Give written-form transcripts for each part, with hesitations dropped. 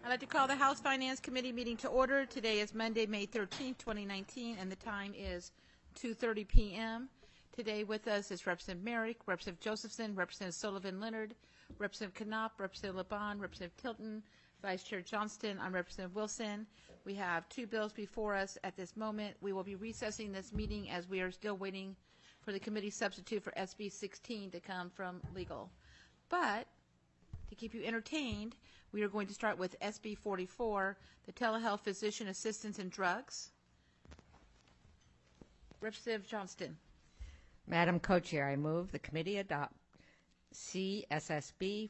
I'd like to call the House Finance Committee meeting to order. Today is Monday, May 13th, 2019, and the time is 2:30 p.m. Today with us is Representative Merrick, Representative Josephson, Representative Sullivan Leonard, Representative Knopp, Representative Laban, Representative Tilton, Vice Chair Johnston. I'm Representative Wilson. We have two bills before us at this moment. We will be recessing this meeting as we are still waiting for the committee substitute for SB 16 to come from legal. But to keep you entertained, we are going to start with SB 44, the Telehealth Physician Assistance in Drugs. Representative Johnston. Madam Co-Chair, I move the committee adopt CSSB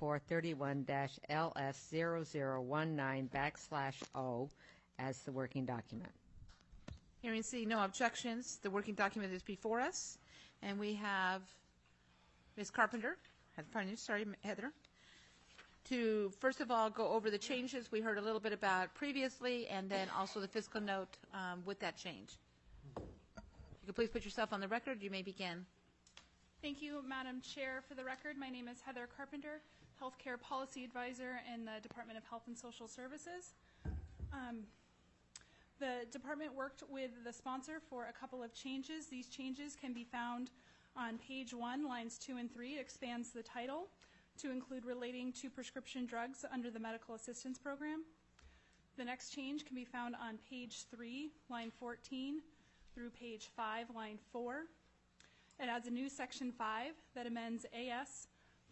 4431-LS0019/O as the working document. Hearing and seeing no objections, the working document is before us, and we have Ms. Carpenter, Heather, to first of all go over the changes we heard a little bit about previously, and then also the fiscal note with that change. If you could please put yourself on the record, you may begin. Thank you, Madam Chair. For the record, my name is Heather Carpenter, Healthcare Policy Advisor in the Department of Health and Social Services. The department worked with the sponsor for a couple of changes. These changes can be found on page 1, lines 2 and 3. It expands the title to include relating to prescription drugs under the Medical Assistance Program. The next change can be found on page 3, line 14, through page 5, line 4. It adds a new section 5 that amends AS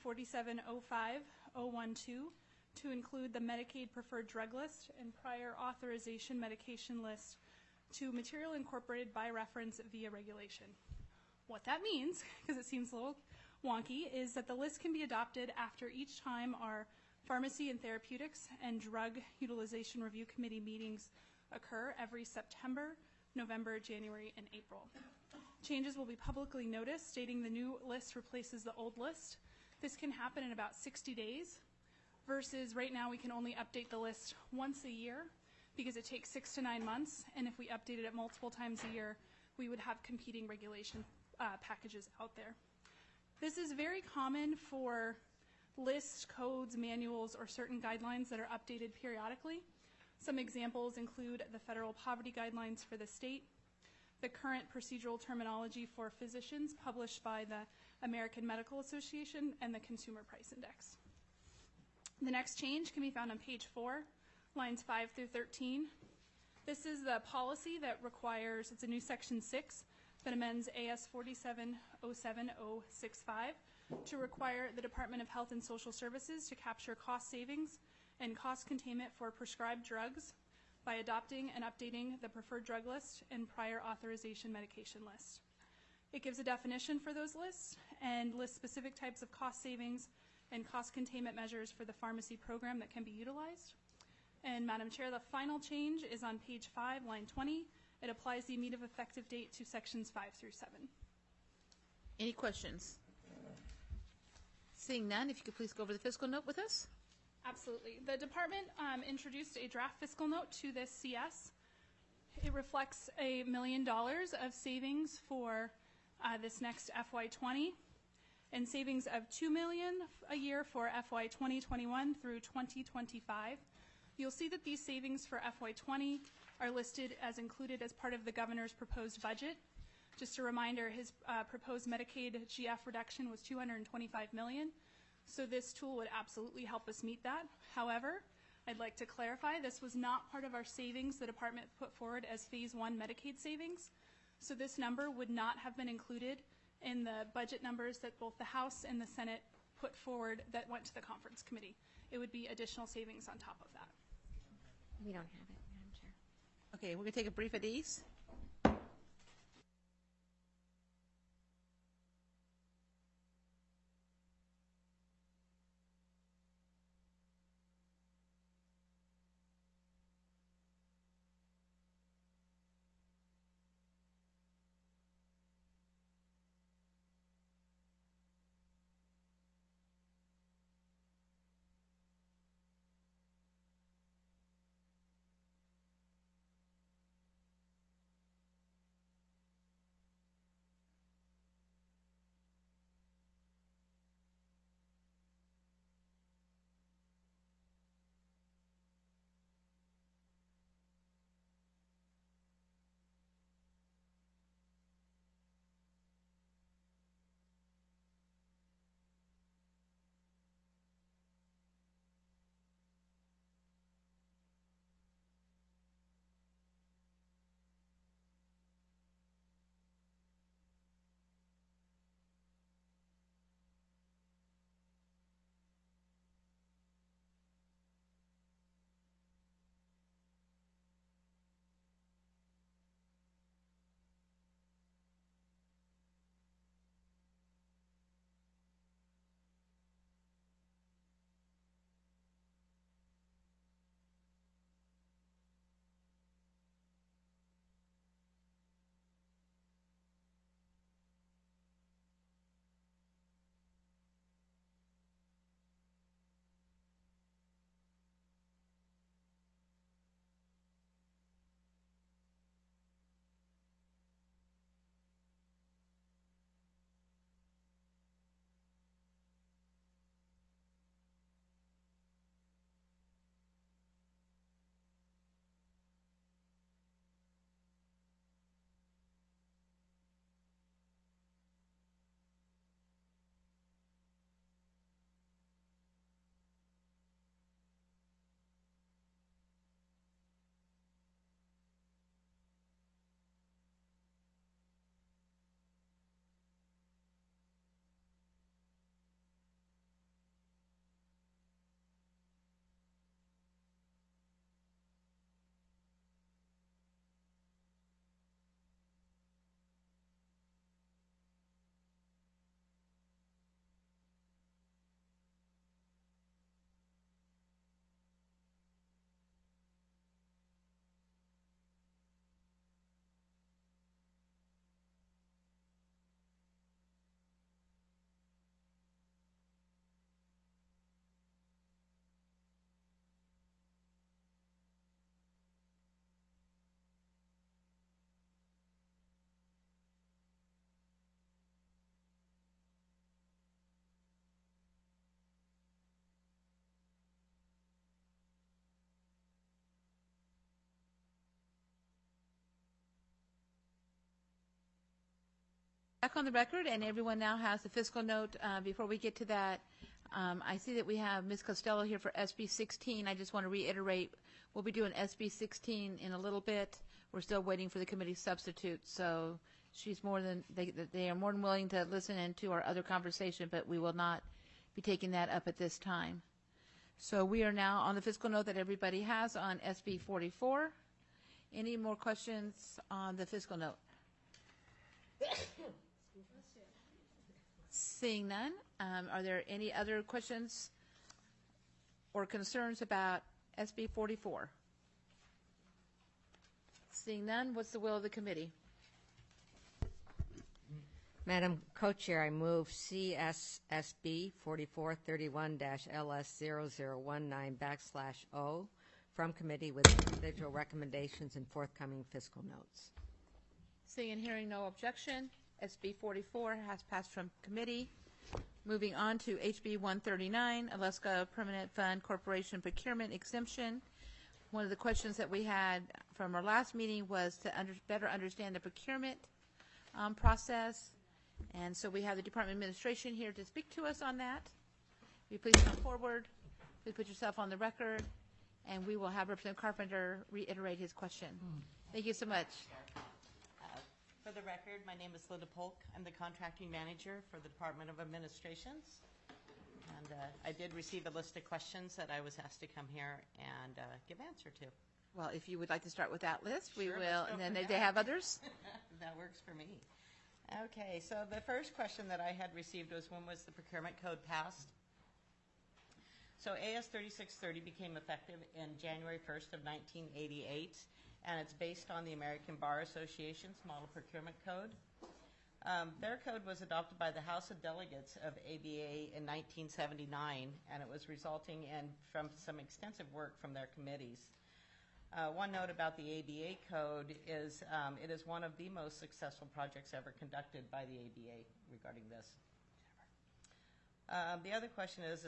4705-012 to include the Medicaid preferred drug list and prior authorization medication list to material incorporated by reference via regulation. What that means, because it seems a little wonky, is that the list can be adopted after each time our Pharmacy and Therapeutics and Drug Utilization Review Committee meetings occur every September, November, January, and April. Changes will be publicly noticed, stating the new list replaces the old list. This can happen in about 60 days, versus right now we can only update the list once a year because it takes 6 to 9 months, and if we updated it multiple times a year, we would have competing regulation packages out there. This is very common for lists, codes, manuals, or certain guidelines that are updated periodically. Some examples include the federal poverty guidelines for the state, the current procedural terminology for physicians published by the American Medical Association, and the Consumer Price Index. The next change can be found on page 4, lines 5 through 13. This is the policy that requires, it's a new section 6 that amends AS 4707-065 to require the Department of Health and Social Services to capture cost savings and cost containment for prescribed drugs by adopting and updating the preferred drug list and prior authorization medication list. It gives a definition for those lists and lists specific types of cost savings and cost containment measures for the pharmacy program that can be utilized. And Madam Chair, the final change is on page 5, line 20. It applies the immediate effective date to sections 5 through 7. Any questions? Seeing none, if you could please go over the fiscal note with us. Absolutely. The department introduced a draft fiscal note to this CS. It reflects $1 million of savings for this next FY20 and savings of $2 million a year for FY 2021 through 2025. You'll see that these savings for FY20 are listed as included as part of the governor's proposed budget. Just a reminder, his proposed Medicaid GF reduction was $225 million. So this tool would absolutely help us meet that. However, I'd like to clarify this was not part of our savings the department put forward as phase 1 Medicaid savings. So this number would not have been included in the budget numbers that both the House and the Senate put forward that went to the conference committee. It would be additional savings on top of that. We don't have it, Madam Chair. Okay, we're going to take a brief at ease. Back on the record, and everyone now has the fiscal note. Before we get to that, I see that we have Ms. Costello here for SB 16. I just want to reiterate, we'll be doing SB 16 in a little bit. We're still waiting for the committee substitute, so she's they are more than willing to listen into our other conversation, but we will not be taking that up at this time. So we are now on the fiscal note that everybody has on SB 44. Any more questions on the fiscal note? Seeing none, are there any other questions or concerns about SB 44? Seeing none, what's the will of the committee? Madam Co-Chair, I move CSSB 4431-LS0019 from committee with individual recommendations and forthcoming fiscal notes. Seeing and hearing no objection, SB 44 has passed from committee. Moving on to HB 139, Alaska Permanent Fund Corporation Procurement Exemption. One of the questions that we had from our last meeting was to better understand the procurement process. And so we have the Department of Administration here to speak to us on that. Will you please come forward? Please put yourself on the record. And we will have Representative Carpenter reiterate his question. Thank you so much. For the record, my name is Linda Polk. I'm the contracting manager for the Department of Administrations. And I did receive a list of questions that I was asked to come here and give answer to. Well, if you would like to start with that list, we Sure, will. let's go And then for if they that. have others. That works for me. Okay, so the first question that I had received was, when was the procurement code passed? So AS 3630 became effective in January 1st of 1988, and it's based on the American Bar Association's Model Procurement Code. Their code was adopted by the House of Delegates of ABA in 1979, and it was resulting from some extensive work from their committees. One note about the ABA code is it is one of the most successful projects ever conducted by the ABA regarding this. The other question is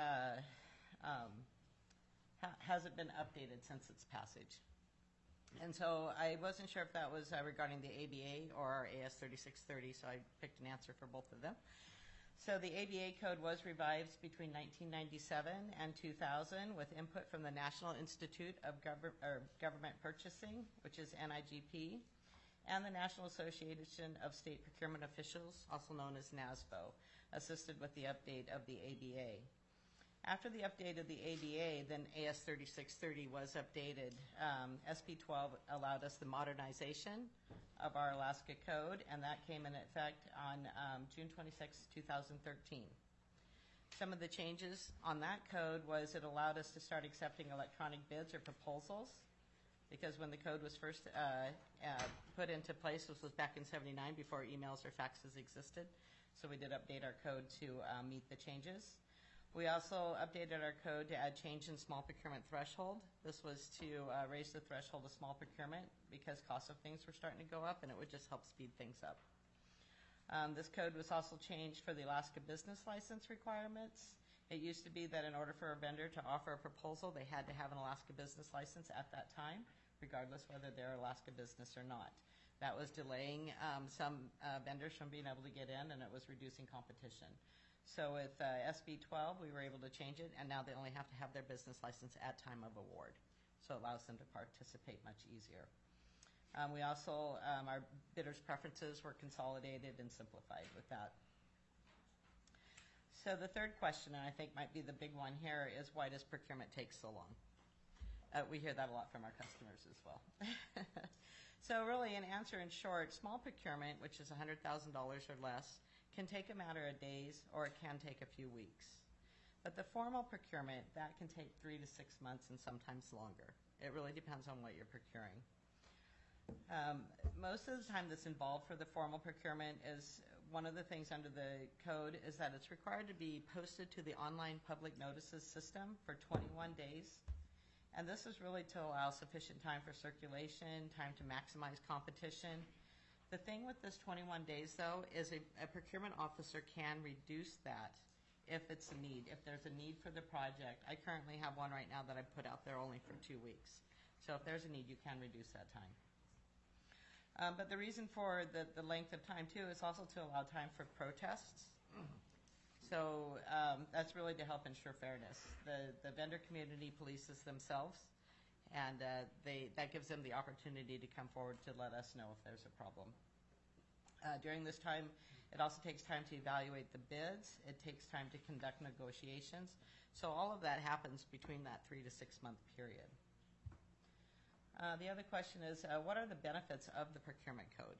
has it been updated since its passage? And so I wasn't sure if that was regarding the ABA or AS 3630, so I picked an answer for both of them. So the ABA code was revised between 1997 and 2000 with input from the National Institute of Government Purchasing, which is NIGP, and the National Association of State Procurement Officials, also known as NASPO, assisted with the update of the ABA. After the update of the ABA, then AS 3630 was updated. SB 12 allowed us the modernization of our Alaska code, and that came in effect on June 26, 2013. Some of the changes on that code was it allowed us to start accepting electronic bids or proposals, because when the code was first put into place, this was back in '79 before emails or faxes existed. So we did update our code to meet the changes. We also updated our code to add change in small procurement threshold. This was to raise the threshold of small procurement because costs of things were starting to go up, and it would just help speed things up. This code was also changed for the Alaska business license requirements. It used to be that in order for a vendor to offer a proposal, they had to have an Alaska business license at that time, regardless whether they're Alaska business or not. That was delaying some vendors from being able to get in, and it was reducing competition. So with SB 12, we were able to change it, and now they only have to have their business license at time of award. So it allows them to participate much easier. We also, our bidders' preferences were consolidated and simplified with that. So the third question, and I think might be the big one here, is why does procurement take so long? We hear that a lot from our customers as well. So really, an answer in short, small procurement, which is $100,000 or less, can take a matter of days, or it can take a few weeks. But the formal procurement, that can take 3 to 6 months and sometimes longer. It really depends on what you're procuring. Most of the time that's involved for the formal procurement is, one of the things under the code is that it's required to be posted to the online public notices system for 21 days. And this is really to allow sufficient time for circulation, time to maximize competition. The thing with this 21 days, though, is a procurement officer can reduce that if it's a need, if there's a need for the project. I currently have one right now that I put out there only for 2 weeks. So if there's a need, you can reduce that time. But the reason for the length of time, too, is also to allow time for protests. So that's really to help ensure fairness. The vendor community polices themselves, and that gives them the opportunity to come forward to let us know if there's a problem. During this time, it also takes time to evaluate the bids. It takes time to conduct negotiations. So all of that happens between that 3 to 6 month period. The other question is, what are the benefits of the procurement code?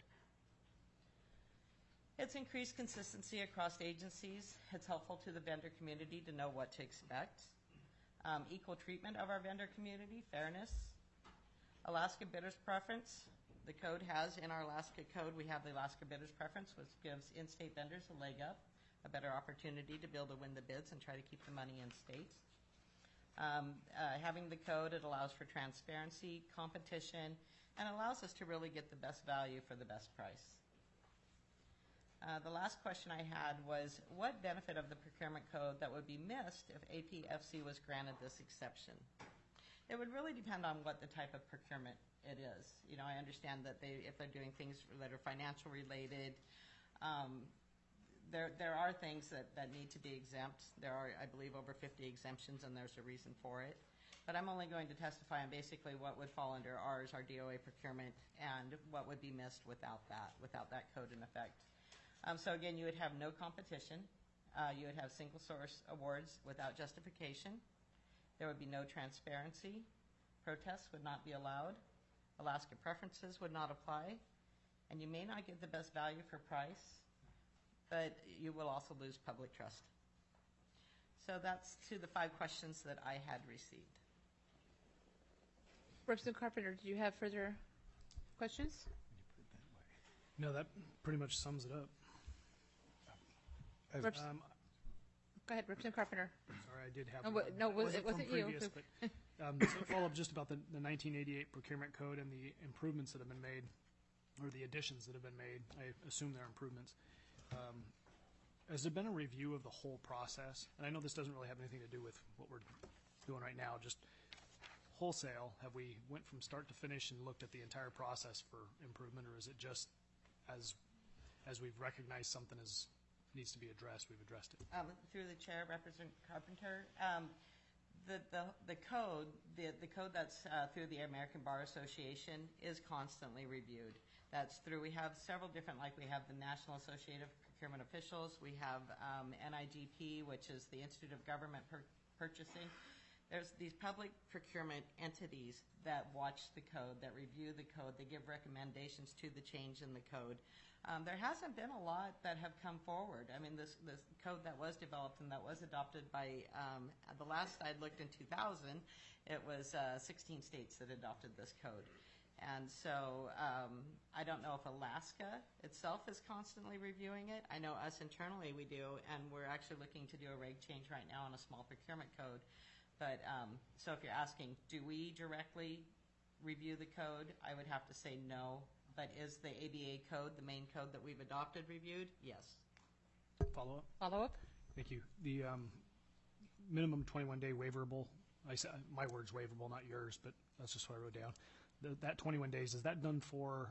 It's increased consistency across agencies. It's helpful to the vendor community to know what to expect. Equal treatment of our vendor community, fairness. Alaska bidders preference. The code has, in our Alaska code, we have the Alaska bidders preference, which gives in-state vendors a leg up, a better opportunity to be able to win the bids and try to keep the money in state. Having the code, it allows for transparency, competition, and allows us to really get the best value for the best price. The last question I had was, what benefit of the procurement code that would be missed if APFC was granted this exception? It would really depend on what the type of procurement it is. You know, I understand that if they're doing things that are financial related, there are things that need to be exempt. There are, I believe, over 50 exemptions, and there's a reason for it. But I'm only going to testify on basically what would fall under ours, our DOA procurement, and what would be missed without that code in effect. So again, you would have no competition. You would have single source awards without justification. There would be no transparency. Protests would not be allowed. Alaska preferences would not apply. And you may not get the best value for price, but you will also lose public trust. So that's to the 5 questions that I had received. Representative Carpenter, do you have further questions? No, that pretty much sums it up. Go ahead, Representative Carpenter. Sorry, I did have. It wasn't you. Previous, but, so follow up just about the 1988 procurement code and the improvements that have been made, or the additions that have been made. I assume they're improvements. Has there been a review of the whole process? And I know this doesn't really have anything to do with what we're doing right now. Just wholesale, have we went from start to finish and looked at the entire process for improvement, or is it just as we've recognized something as needs to be addressed, we've addressed it? Through the chair, Representative Carpenter, the code that's through the American Bar Association is constantly reviewed. That's through, we have several different, like we have the National Association of Procurement Officials, we have NIGP, which is the Institute of Government Purchasing. There's these public procurement entities that watch the code, that review the code, they give recommendations to the change in the code. There hasn't been a lot that have come forward. I mean, this code that was developed and that was adopted by, the last I looked in 2000, it was 16 states that adopted this code. And so I don't know if Alaska itself is constantly reviewing it. I know us internally we do, and we're actually looking to do a reg change right now on a small procurement code. But so if you're asking, do we directly review the code, I would have to say no. But is the ABA code, the main code that we've adopted, reviewed? Yes. Follow up? Follow up? Thank you. The minimum 21-day waiverable, my word's waiverable, not yours, but that's just what I wrote down. That 21 days, is that done for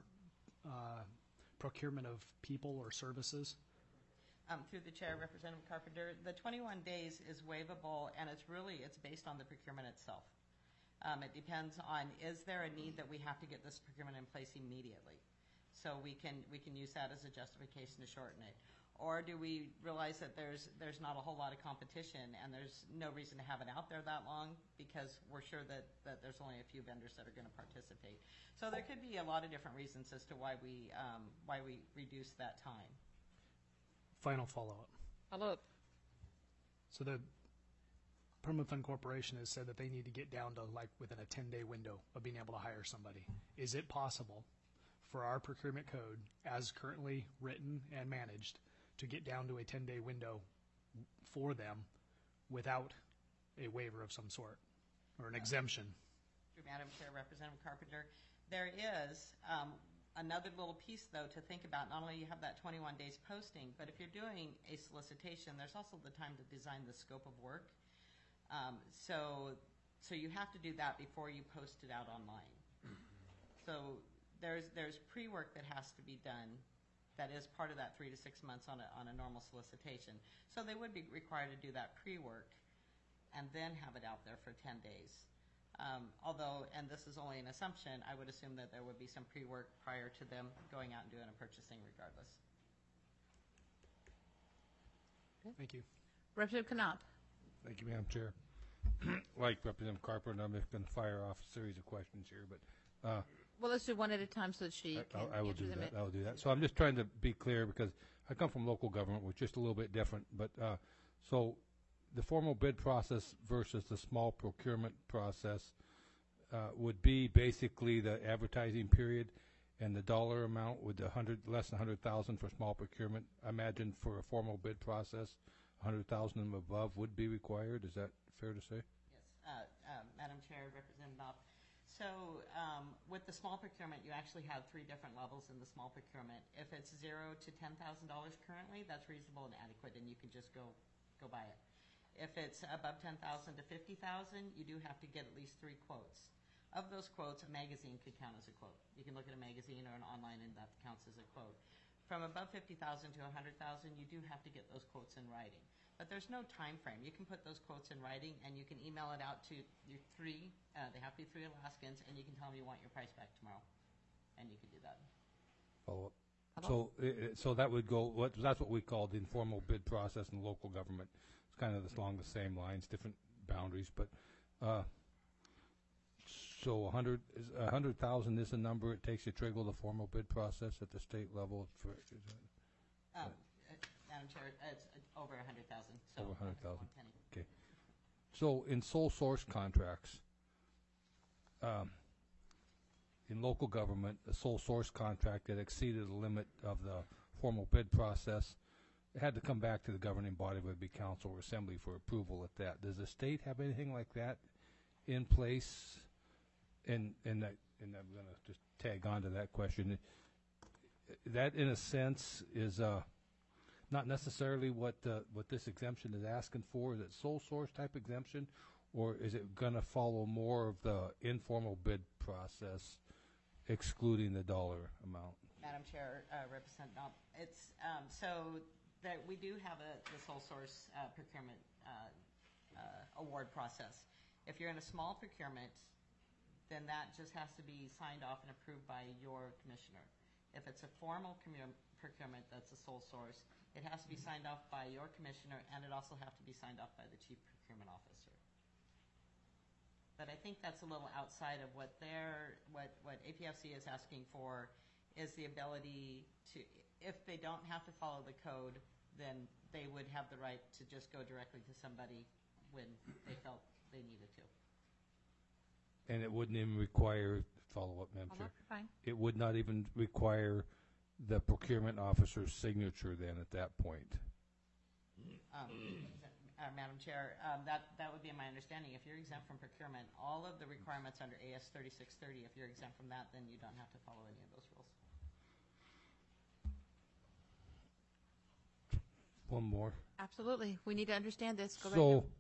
procurement of people or services? Through the chair, Representative Carpenter, the 21 days is waivable, and it's based on the procurement itself. It depends on, is there a need that we have to get this procurement in place immediately? So we can use that as a justification to shorten it. Or do we realize that there's not a whole lot of competition and there's no reason to have it out there that long because we're sure that there's only a few vendors that are going to participate. So there could be a lot of different reasons as to why we reduce that time. Final follow-up. Follow up. So the Permanent Fund Corporation has said that they need to get down to like within a 10-day window of being able to hire somebody. Is it possible for our procurement code, as currently written and managed, to get down to a 10-day window for them without a waiver of some sort or an exemption? Madam Chair, Representative Carpenter, there is another little piece, though, to think about. Not only you have that 21 days posting, but if you're doing a solicitation, there's also the time to design the scope of work. So you have to do that before you post it out online. So there's pre-work that has to be done that is part of that 3 to 6 months on a normal solicitation. So they would be required to do that pre-work and then have it out there for 10 days. Although, and this is only an assumption, I would assume that there would be some pre-work prior to them going out and doing a purchasing regardless. Thank you. Representative Knopf. Thank you, Madam Chair. Like Representative Carpenter, I'm just going to fire off a series of questions here, but Well, let's do one at a time so that she can I will answer do them. that. I will do that. So I'm just trying to be clear because I come from local government, which is just a little bit different. But so the formal bid process versus the small procurement process would be basically the advertising period and the dollar amount with the less than 100,000 for small procurement. I imagine for a formal bid process, 100,000 and above would be required. Is that fair to say? Yes, Madam Chair, Representative Knopf. So with the small procurement, you actually have 3 different levels in the small procurement. If it's $0 to $10,000 currently, that's reasonable and adequate, and you can just go buy it. If it's above $10,000 to $50,000, you do have to get at least 3 quotes. Of those quotes, a magazine could count as a quote. You can look at a magazine or an online, and that counts as a quote. From above $50,000 to $100,000, you do have to get those quotes in writing. But there's no time frame. You can put those quotes in writing, and you can email it out to your 3, they have to be 3 Alaskans, and you can tell them you want your price back tomorrow. And you can do that. Follow up. So that would go. That's what we call the informal bid process in local government. It's kind of along the same lines, different boundaries. But so 100,000 is a number it takes to trigger the formal bid process at the state level. Madam Chair, it's over 100,000. So Over 100,000. penny. Okay. So in sole source contracts, in local government, a sole source contract that exceeded the limit of the formal bid process, it had to come back to the governing body, would be council or assembly for approval at that. Does the state have anything like that in place? And I'm going to just tag on to that question. That, in a sense, is not necessarily what this exemption is asking for. Is it sole source type exemption, or is it going to follow more of the informal bid process, excluding the dollar amount? Madam Chair, Representative Knopf, it's so that we do have the sole source procurement award process. If you're in a small procurement, then that just has to be signed off and approved by your commissioner. If it's a formal procurement that's a sole source, it has to be signed off by your commissioner, and it also has to be signed off by the chief procurement officer. But I think that's a little outside of what APFC is asking for, is the ability to, if they don't have to follow the code, then they would have the right to just go directly to somebody when they felt they needed to. And it wouldn't even require follow-up, Madam Chair. Fine. It would not even require the procurement officer's signature then at that point. Madam Chair, that would be my understanding. If you're exempt from procurement, all of the requirements under AS 3630, if you're exempt from that, then you don't have to follow any of those rules. One more. Absolutely. We need to understand this. Go right So, ahead.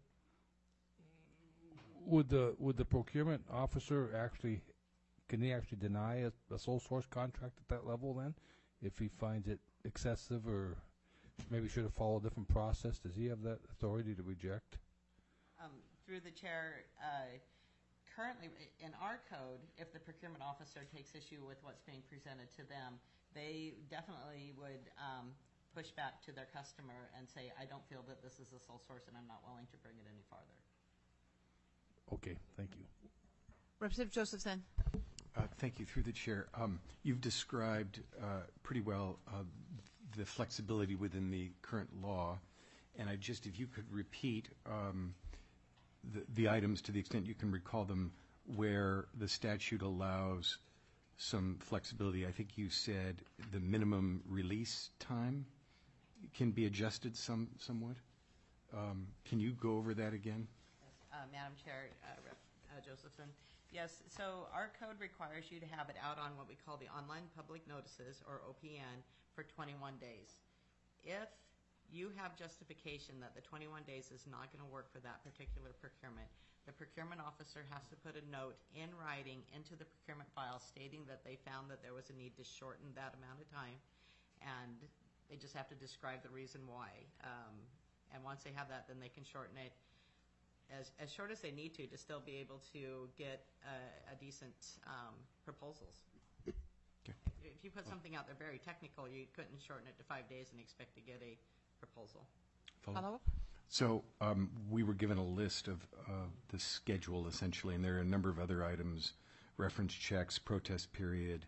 would the procurement officer can he actually deny a sole source contract at that level then, if he finds it excessive or maybe should have followed a different process? Does he have that authority to reject? Through the chair, currently in our code, if the procurement officer takes issue with what's being presented to them, they definitely would push back to their customer and say, I don't feel that this is a sole source and I'm not willing to bring it any farther. Okay, thank you. Representative Josephson. Thank you. Through the chair, you've described pretty well the flexibility within the current law, and if you could repeat the items to the extent you can recall them, where the statute allows some flexibility. I think you said the minimum release time can be adjusted somewhat. Can you go over that again? Yes, Madam Chair, Josephson. Yes, so our code requires you to have it out on what we call the online public notices, or OPN, for 21 days. If you have justification that the 21 days is not going to work for that particular procurement, the procurement officer has to put a note in writing into the procurement file stating that they found that there was a need to shorten that amount of time, and they just have to describe the reason why. And once they have that, then they can shorten it as short as they need to still be able to get a decent proposals. Okay. If you put something out there very technical, you couldn't shorten it to 5 days and expect to get a proposal. Follow up? So we were given a list of the schedule, essentially, and there are a number of other items, reference checks, protest period,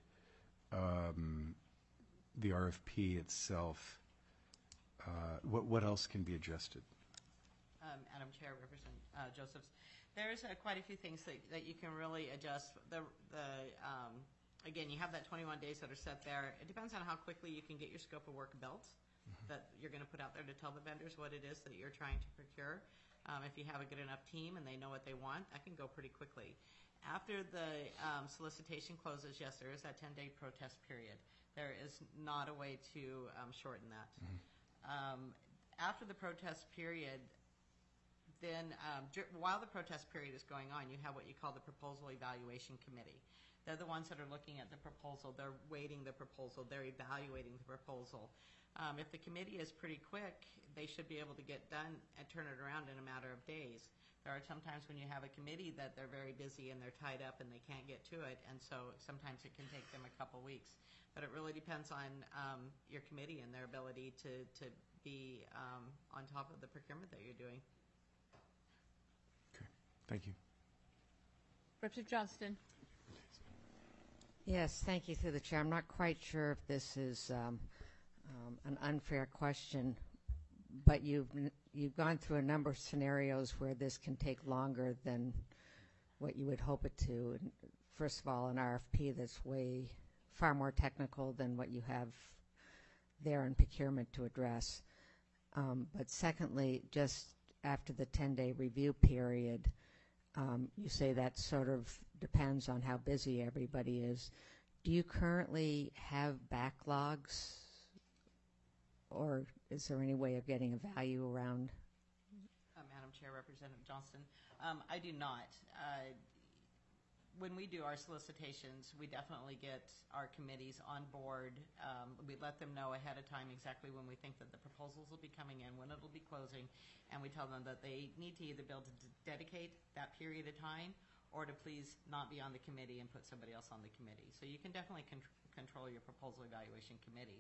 the RFP itself. What else can be adjusted? Madam Chair, Representative Josephs, there's quite a few things that you can really adjust. Again, you have that 21 days that are set there. It depends on how quickly you can get your scope of work built that you're going to put out there to tell the vendors what it is that you're trying to procure. If you have a good enough team and they know what they want, that can go pretty quickly. After the solicitation closes, yes, there is that 10-day protest period. There is not a way to shorten that. After the protest period, then while the protest period is going on, you have what you call the Proposal Evaluation Committee. They're the ones that are looking at the proposal. They're weighting the proposal. They're evaluating the proposal. If the committee is pretty quick, they should be able to get done and turn it around in a matter of days. There are sometimes when you have a committee that they're very busy and they're tied up and they can't get to it, and so sometimes it can take them a couple weeks. But it really depends on your committee and their ability to be on top of the procurement that you're doing. Okay, thank you. Representative Johnston. Yes, thank you through the chair. I'm not quite sure if this is an unfair question, but you've gone through a number of scenarios where this can take longer than what you would hope it to. And first of all, an RFP that's far more technical than what you have there in procurement to address. But secondly, just after the 10-day review period, you say that sort of depends on how busy everybody is. Do you currently have backlogs, or is there any way of getting a value around? Madam Chair, Representative Johnston, I do not. When we do our solicitations, we definitely get our committees on board. We let them know ahead of time exactly when we think that the proposals will be coming in, when it'll be closing, and we tell them that they need to either be able to dedicate that period of time or to please not be on the committee and put somebody else on the committee. So you can definitely control your proposal evaluation committee.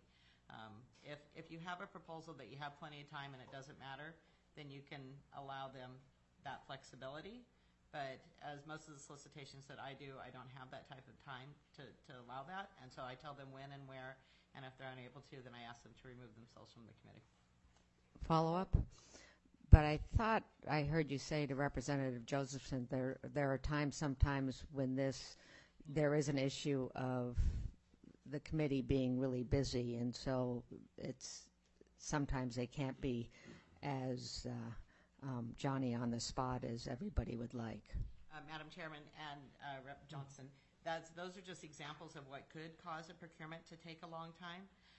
If you have a proposal that you have plenty of time and it doesn't matter, then you can allow them that flexibility. But as most of the solicitations that I do, I don't have that type of time to allow that. And so I tell them when and where, and if they're unable to, then I ask them to remove themselves from the committee. Follow up? But I thought I heard you say to Representative Josephson there are times sometimes when there is an issue of the committee being really busy, and so it's sometimes they can't be as Johnny on the spot as everybody would like. Madam Chairman and Rep. Johnson, those are just examples of what could cause a procurement to take a long time.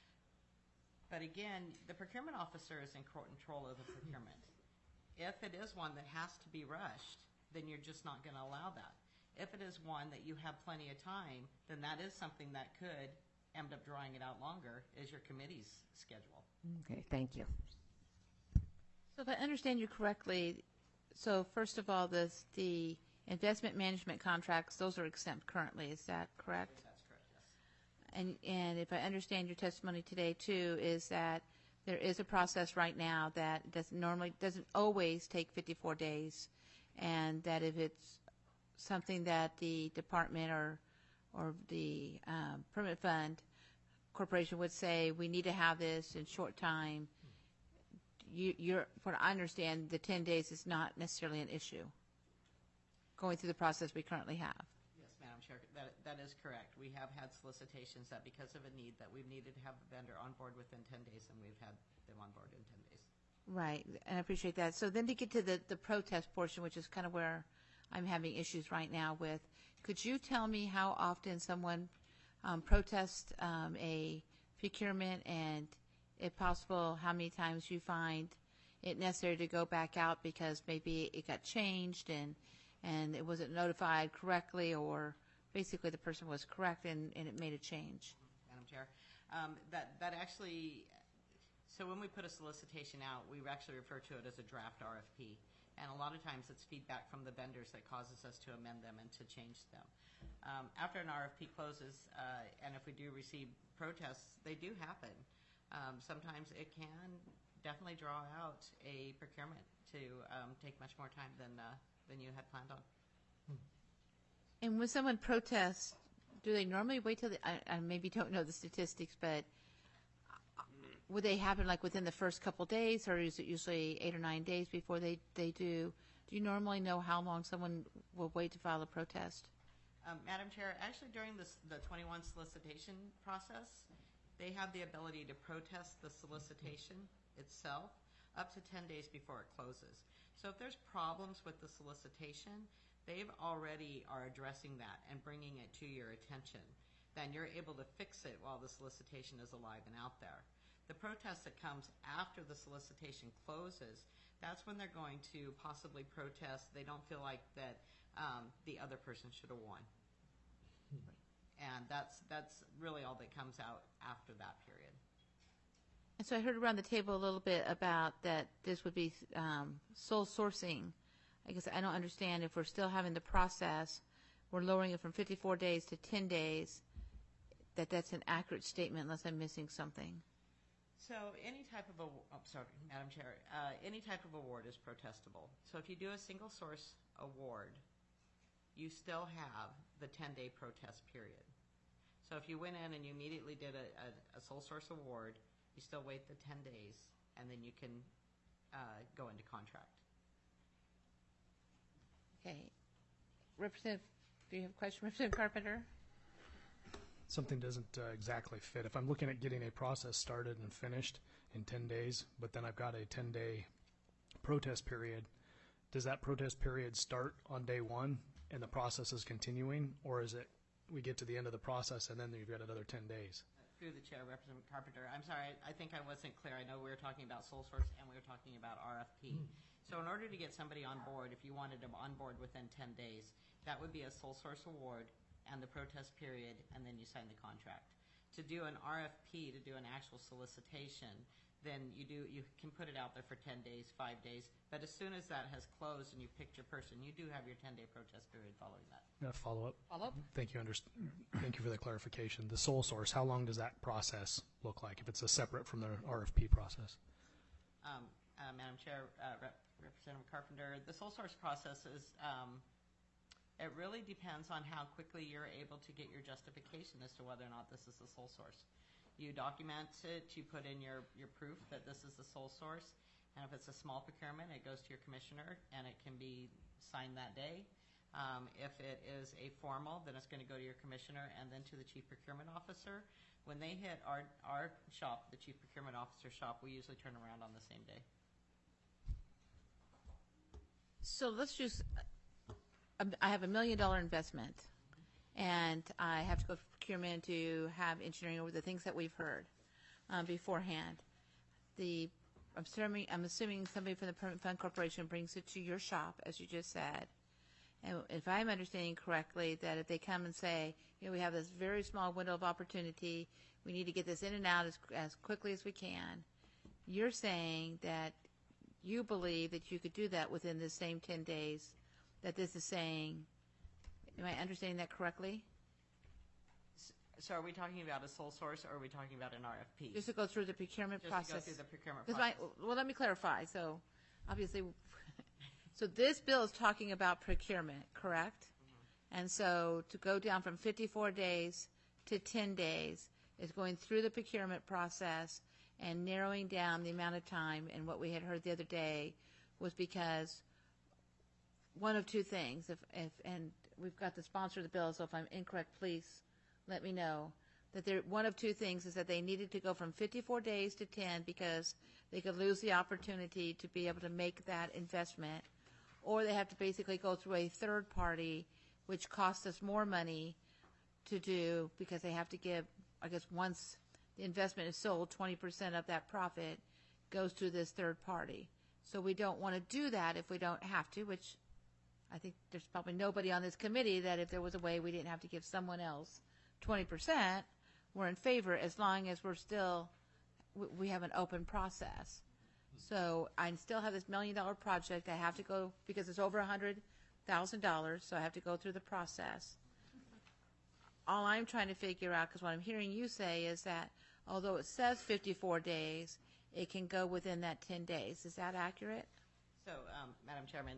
But again, the procurement officer is in control of the procurement. If it is one that has to be rushed, then you're just not going to allow that. If it is one that you have plenty of time, then that is something that could end up drawing it out longer, is your committee's schedule. Okay, thank you. So if I understand you correctly, so first of all, the investment management contracts, those are exempt currently. Is that correct? That's correct, yes. And if I understand your testimony today too, is that there is a process right now that doesn't always take 54 days, and that if it's something that the department or the permit fund corporation would say, we need to have this in short time, what I understand, the 10 days is not necessarily an issue going through the process we currently have. Yes, Madam Chair, that is correct. We have had solicitations that because of a need that we've needed to have the vendor on board within 10 days, and we've had them on board in 10 days. Right, and I appreciate that. So then to get to the protest portion, which is kind of where I'm having issues right now with, could you tell me how often someone protests a procurement, and if possible, how many times you find it necessary to go back out because maybe it got changed, and and it wasn't notified correctly, or basically the person was correct and it made a change. Madam Chair, that actually, so when we put a solicitation out, we actually refer to it as a draft RFP. And a lot of times it's feedback from the vendors that causes us to amend them and to change them. After an RFP closes, and if we do receive protests, they do happen. Sometimes it can definitely draw out a procurement to take much more time than you had planned on. And when someone protests, do they normally wait till I maybe don't know the statistics, but would they happen like within the first couple days, or is it usually 8 or 9 days before they do? Do you normally know how long someone will wait to file a protest? Madam Chair, actually during the 21 solicitation process, they have the ability to protest the solicitation itself up to 10 days before it closes. So if there's problems with the solicitation, they've already are addressing that and bringing it to your attention. Then you're able to fix it while the solicitation is alive and out there. The protest that comes after the solicitation closes, that's when they're going to possibly protest. They don't feel like that the other person should have won. And that's really all that comes out after that period. And so I heard around the table a little bit about that this would be sole sourcing. I guess I don't understand if we're still having the process, we're lowering it from 54 days to 10 days, that's an accurate statement unless I'm missing something. So any type of Madam Chair, any type of award is protestable. So if you do a single source award, you still have the 10-day protest period. So if you went in and you immediately did a sole source award, you still wait the 10 days, and then you can go into contract. Okay. Representative, do you have a question? Representative Carpenter? Something doesn't exactly fit. If I'm looking at getting a process started and finished in 10 days, but then I've got a 10-day protest period, does that protest period start on day one and the process is continuing, or is it we get to the end of the process and then you've got another 10 days? Through the chair, Representative Carpenter, I'm sorry, I think I wasn't clear. I know we were talking about sole source and we were talking about RFP. So in order to get somebody on board, if you wanted them on board within 10 days, that would be a sole source award and the protest period, and then you sign the contract. To do an RFP, to do an actual solicitation, then you can put it out there for 10 days, 5 days, but as soon as that has closed and you picked your person, you do have your 10-day protest period following that. Follow-up? Follow-up? Thank you for the clarification. The sole source, how long does that process look like if it's a separate from the RFP process? Madam Chair, Representative Carpenter, the sole source process is, it really depends on how quickly you're able to get your justification as to whether or not this is the sole source. You document it, you put in your proof that this is the sole source, and if it's a small procurement, it goes to your commissioner and it can be signed that day. If it is a formal, then it's going to go to your commissioner and then to the chief procurement officer. When they hit our shop, the chief procurement officer shop, we usually turn around on the same day. So let's just, I have $1 million investment, and I have to go for procurement to have engineering over the things that we've heard beforehand. I'm assuming somebody from the Permanent Fund Corporation brings it to your shop, as you just said. And if I'm understanding correctly, that if they come and say, we have this very small window of opportunity, we need to get this in and out as quickly as we can, you're saying that you believe that you could do that within the same 10 days that this is saying. Am I understanding that correctly? So are we talking about a sole source or are we talking about an RFP? Just to go through the procurement process. Just to go through the procurement process. Well, let me clarify. So obviously, so this bill is talking about procurement, correct? And so to go down from 54 days to 10 days is going through the procurement process and narrowing down the amount of time. And what we had heard the other day was because one of two things, and we've got the sponsor of the bill, so if I'm incorrect, please let me know, that one of two things is that they needed to go from 54 days to 10 because they could lose the opportunity to be able to make that investment, or they have to basically go through a third party, which costs us more money to do because they have to give, I guess, once the investment is sold, 20% of that profit goes to this third party. So we don't want to do that if we don't have to, which I think there's probably nobody on this committee that if there was a way we didn't have to give someone else 20%, we're in favor as long as we're still, we have an open process. So I still have this $1 million project. I have to go, because it's over $100,000, so I have to go through the process. All I'm trying to figure out, because what I'm hearing you say is that although it says 54 days, it can go within that 10 days. Is that accurate? So, Madam Chairman,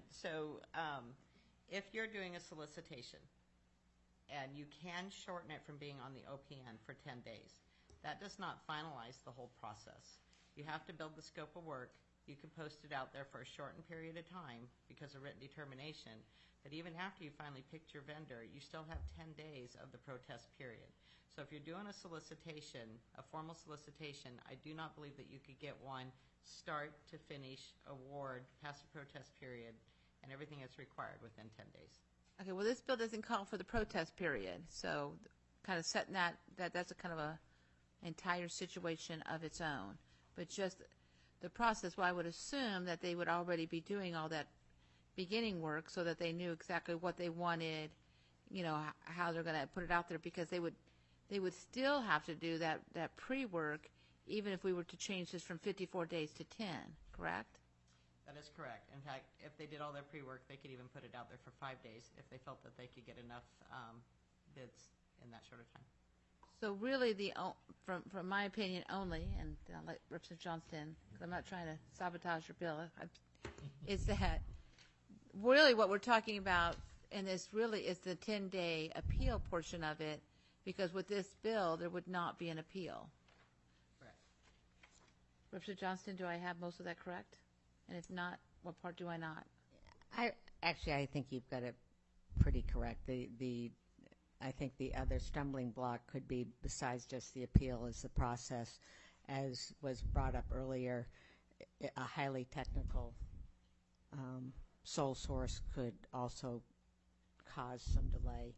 if you're doing a solicitation and you can shorten it from being on the OPN for 10 days, that does not finalize the whole process. You have to build the scope of work. You can post it out there for a shortened period of time because of written determination. But even after you finally picked your vendor, you still have 10 days of the protest period. So if you're doing a solicitation, a formal solicitation, I do not believe that you could get one start to finish award past the protest period and everything that's required within 10 days. Okay, well, this bill doesn't call for the protest period, so kind of setting that's a kind of a entire situation of its own. But just the process, well, I would assume that they would already be doing all that beginning work so that they knew exactly what they wanted, you know, how they're going to put it out there, because they would still have to do that pre-work even if we were to change this from 54 days to 10, correct? That is correct. In fact, if they did all their pre-work, they could even put it out there for 5 days if they felt that they could get enough bids in that short of time. So really, from my opinion only, and I'll let Representative Johnston, because I'm not trying to sabotage your bill, is that really what we're talking about, and this really is the 10-day appeal portion of it, because with this bill, there would not be an appeal. Correct. Representative Johnston, do I have most of that correct? And if not, what part do I not? I think you've got it pretty correct. I think the other stumbling block could be, besides just the appeal, is the process, as was brought up earlier. A highly technical sole source could also cause some delay,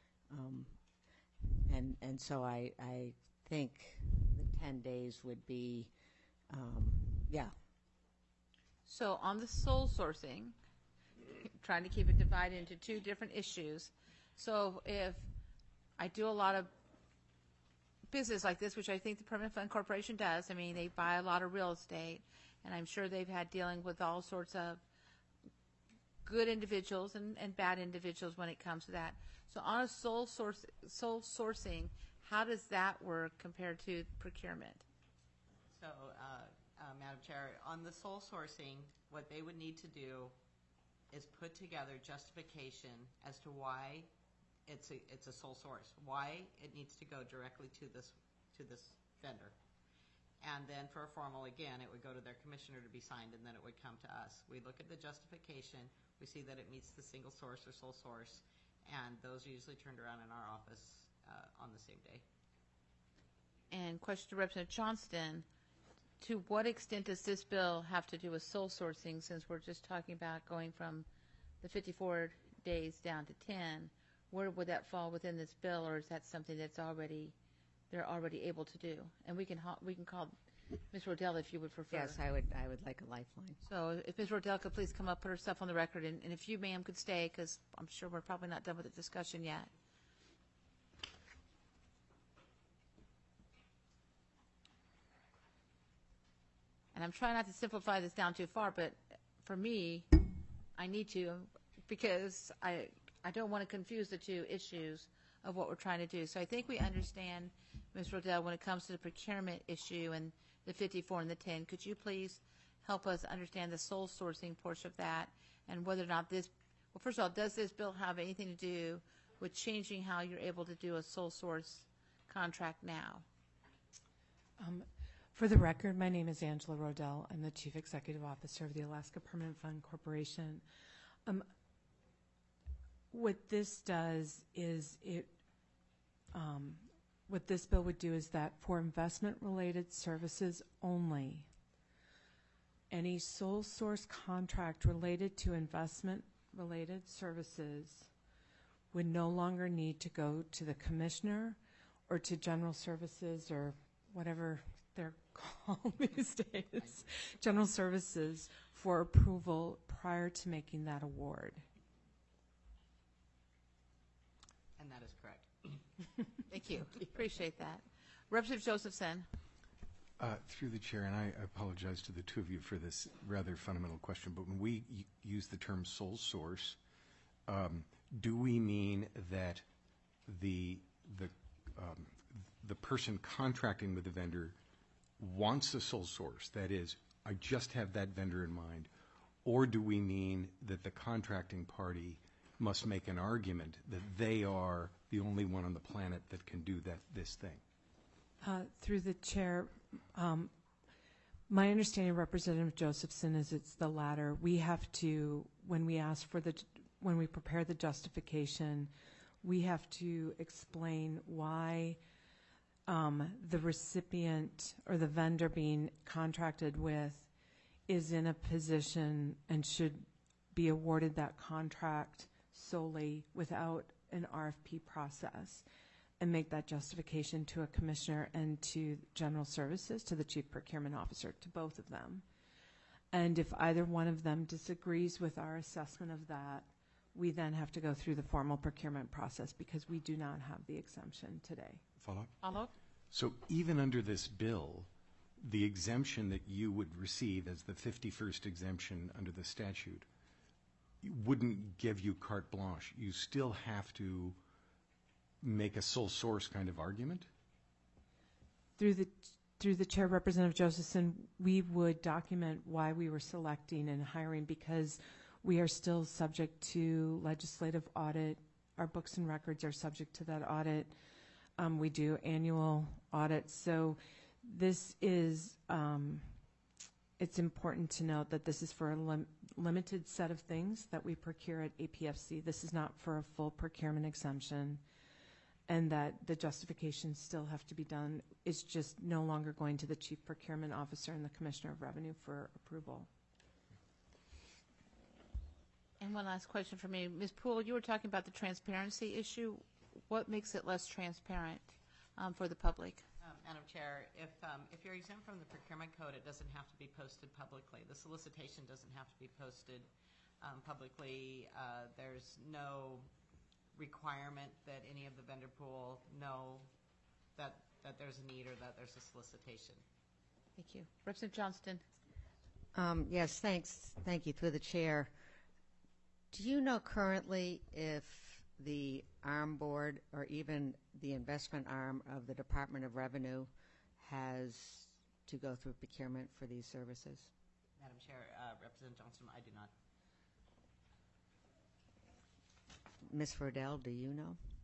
and so I think the 10 days would be, yeah. So on the sole sourcing, trying to keep it divided into two different issues. So if I do a lot of business like this, which I think the Permanent Fund Corporation does, I mean, they buy a lot of real estate, and I'm sure they've had dealing with all sorts of good individuals and bad individuals when it comes to that. So on a sole sourcing, how does that work compared to procurement? So, Madam Chair, on the sole sourcing, what they would need to do is put together justification as to why it's a sole source, why it needs to go directly to this vendor. And then for a formal, again, it would go to their commissioner to be signed, and then it would come to us. We look at the justification, we see that it meets the single source or sole source, and those are usually turned around in our office on the same day. And question to Representative Johnston, to what extent does this bill have to do with sole sourcing, since we're just talking about going from the 54 days down to 10? Where would that fall within this bill, or is that something that's they're already able to do? And we can call Ms. Rodell if you would prefer. Yes, I would like a lifeline. So if Ms. Rodell could please come up, put herself on the record, and if you, ma'am, could stay, because I'm sure we're probably not done with the discussion yet. And I'm trying not to simplify this down too far, but for me, I need to, because I don't want to confuse the two issues of what we're trying to do. So I think we understand, Ms. Rodell, when it comes to the procurement issue and the 54 and the 10, could you please help us understand the sole sourcing portion of that, and whether or not this, well, first of all, does this bill have anything to do with changing how you're able to do a sole source contract now? For the record, my name is Angela Rodell. I'm the Chief Executive Officer of the Alaska Permanent Fund Corporation. What this does is what this bill would do is that for investment-related services only, any sole source contract related to investment-related services would no longer need to go to the commissioner or to general services or whatever they're called these days, general services, for approval prior to making that award. And that is correct. Thank you. Appreciate that. Representative Josephson. Through the chair, and I apologize to the two of you for this rather fundamental question, but when we use the term sole source, do we mean that the person contracting with the vendor wants a sole source? That is, I just have that vendor in mind. Or do we mean that the contracting party must make an argument that they are the only one on the planet that can do this thing? Through the chair, my understanding, Representative Josephson, is it's the latter. We have to, when we prepare the justification, we have to explain why the recipient or the vendor being contracted with is in a position and should be awarded that contract solely without an RFP process, and make that justification to a commissioner and to general services, to the chief procurement officer, to both of them. And if either one of them disagrees with our assessment of that, we then have to go through the formal procurement process because we do not have the exemption today. Follow up? Follow-up? So even under this bill, the exemption that you would receive as the 51st exemption under the statute wouldn't give you carte blanche. You still have to make a sole source kind of argument? Through the chair, Representative Josephson, we would document why we were selecting and hiring because we are still subject to legislative audit. Our books and records are subject to that audit. We do annual audits. So this is, it's important to note that this is for a limited set of things that we procure at APFC. This is not for a full procurement exemption, and that the justifications still have to be done. It's just no longer going to the chief procurement officer and the commissioner of revenue for approval. And one last question for me. Ms. Poole, you were talking about the transparency issue. What makes it less transparent for the public? Madam Chair, if you're exempt from the procurement code, it doesn't have to be posted publicly. The solicitation doesn't have to be posted publicly. There's no requirement that any of the vendor pool know that there's a need or that there's a solicitation. Thank you. Representative Johnston. Yes, thanks. Thank you. Through the chair. Do you know currently if the ARM board or even the investment arm of the Department of Revenue has to go through procurement for these services? Madam Chair, Representative Johnston, I do not. Ms. Rodell, do you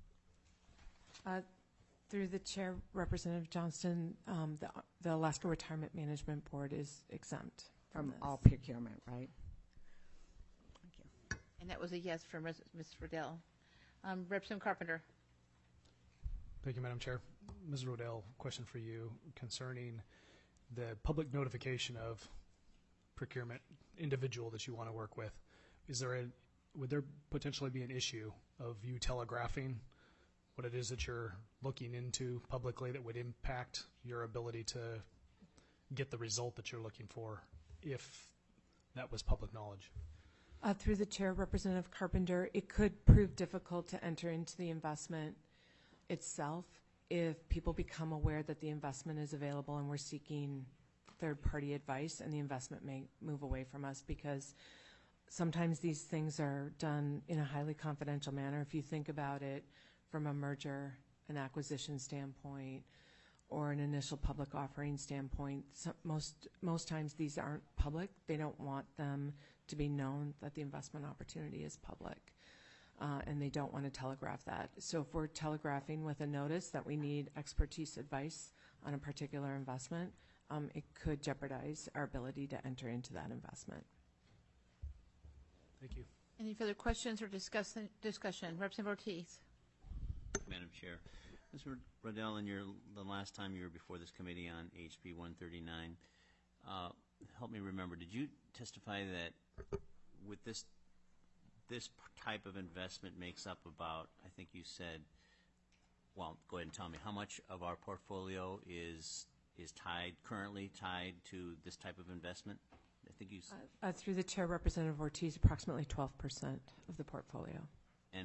know? Through the chair, Representative Johnston, the Alaska Retirement Management Board is exempt From this. all procurement, right? Thank you. And that was a yes from Ms. Riddell. Representative Carpenter. Thank you, Madam Chair. Ms. Rodell, question for you concerning the public notification of procurement individual that you want to work with. Would there potentially be an issue of you telegraphing what it is that you're looking into publicly that would impact your ability to get the result that you're looking for if that was public knowledge? Through the chair, Representative Carpenter, it could prove difficult to enter into the investment itself if people become aware that the investment is available and we're seeking third-party advice, and the investment may move away from us because sometimes these things are done in a highly confidential manner. If you think about it from a merger and acquisition standpoint or an initial public offering standpoint, most times these aren't public. They don't want them to be known that the investment opportunity is public, and they don't want to telegraph that. So if we're telegraphing with a notice that we need expertise advice on a particular investment, it could jeopardize our ability to enter into that investment. Thank you. Any further questions or discussion? Representative Ortiz. Madam Chair. Ms. Rodell, the last time you were before this committee on HB 139, help me remember, did you testify that with this type of investment makes up about, I think you said, well, go ahead and tell me, how much of our portfolio is currently tied to this type of investment? I think you said. Through the chair, Representative Ortiz, approximately 12% of the portfolio. And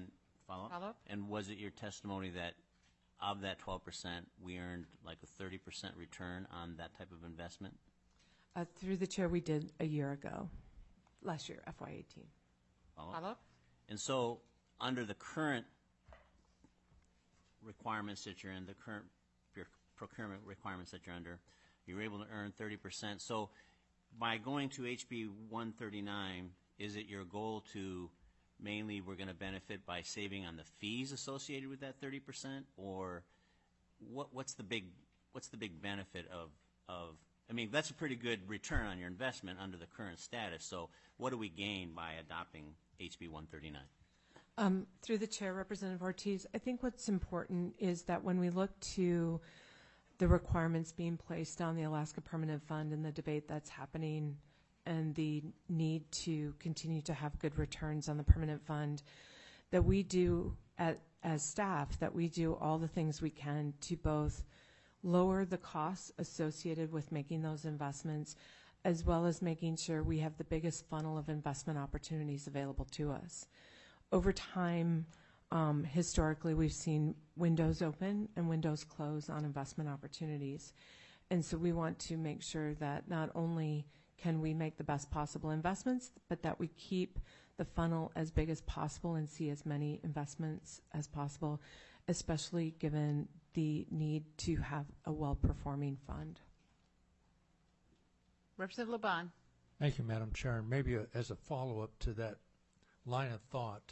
Follow-up? Follow-up? And was it your testimony that of that 12%, we earned like a 30% return on that type of investment? Through the chair, we did a year ago, last year, FY18. Follow-up? Follow-up? And so, under the current requirements that you're in, the current procurement requirements that you're under, you're able to earn 30%. So, by going to HB 139, is it your goal to mainly we're going to benefit by saving on the fees associated with that 30%, or what's the big benefit of? I mean, that's a pretty good return on your investment under the current status. So, what do we gain by adopting HB 139? Through the chair, Representative Ortiz, I think what's important is that when we look to the requirements being placed on the Alaska Permanent Fund and the debate that's happening and the need to continue to have good returns on the permanent fund, that we do, as staff, that we do all the things we can to both lower the costs associated with making those investments, as well as making sure we have the biggest funnel of investment opportunities available to us. Over time, historically, we've seen windows open and windows close on investment opportunities. And so we want to make sure that not only can we make the best possible investments, but that we keep the funnel as big as possible and see as many investments as possible, especially given the need to have a well-performing fund. Representative Laban. Thank you, Madam Chair. And maybe as a follow-up to that line of thought,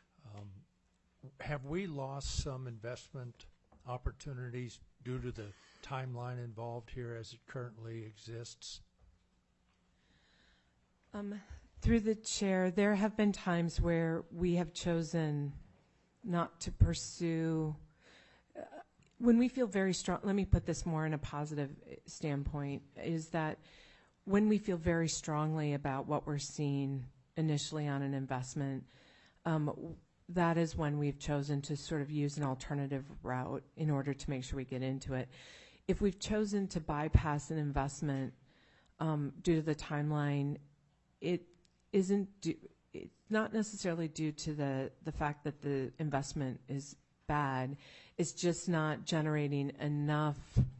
have we lost some investment opportunities due to the timeline involved here as it currently exists? Through the chair, there have been times where we have chosen not to pursue. When we feel very strong, let me put this more in a positive standpoint, is that when we feel very strongly about what we're seeing initially on an investment, that is when we've chosen to sort of use an alternative route in order to make sure we get into it. If we've chosen to bypass an investment due to the timeline, it's not necessarily due to the fact that the investment is bad. It's just not generating enough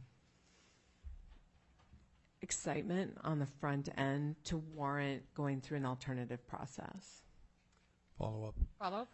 excitement on the front end to warrant going through an alternative process. Follow-up. Follow-up?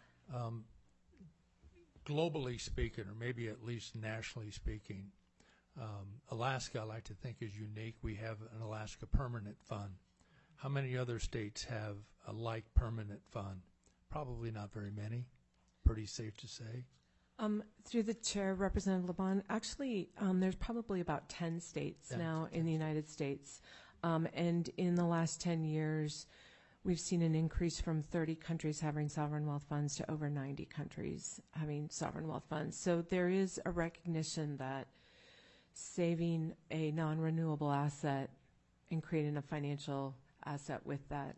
Globally speaking, or maybe at least nationally speaking, Alaska, I like to think, is unique. We have an Alaska Permanent Fund. How many other states have a like permanent fund? Probably not very many. Pretty safe to say. Through the chair, Representative Laban, actually, there's probably about 10 states now in the United States. And in the last 10 years, we've seen an increase from 30 countries having sovereign wealth funds to over 90 countries having sovereign wealth funds. So there is a recognition that saving a non-renewable asset and creating a financial asset with that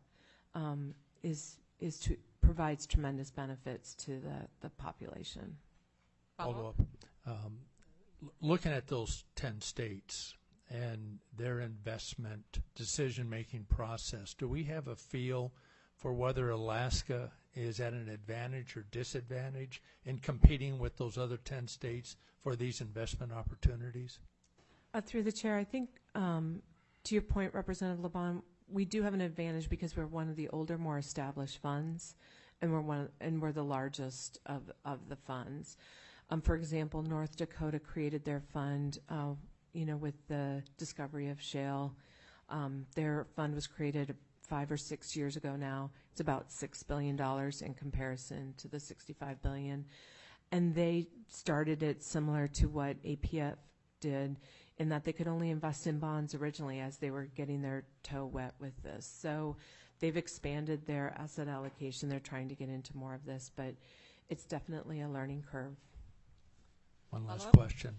provides tremendous benefits to the population. Follow-up. Looking at those 10 states and their investment decision-making process, do we have a feel for whether Alaska is at an advantage or disadvantage in competing with those other 10 states for these investment opportunities? Through the chair, I think to your point, Representative Laban, we do have an advantage because we're one of the older, more established funds, and we're the largest of the funds. For example, North Dakota created their fund, with the discovery of shale. Their fund was created 5 or 6 years ago now. It's about $6 billion in comparison to the $65 billion. And they started it similar to what APF did, in that they could only invest in bonds originally as they were getting their toe wet with this. So they've expanded their asset allocation. They're trying to get into more of this, but it's definitely a learning curve. One last question.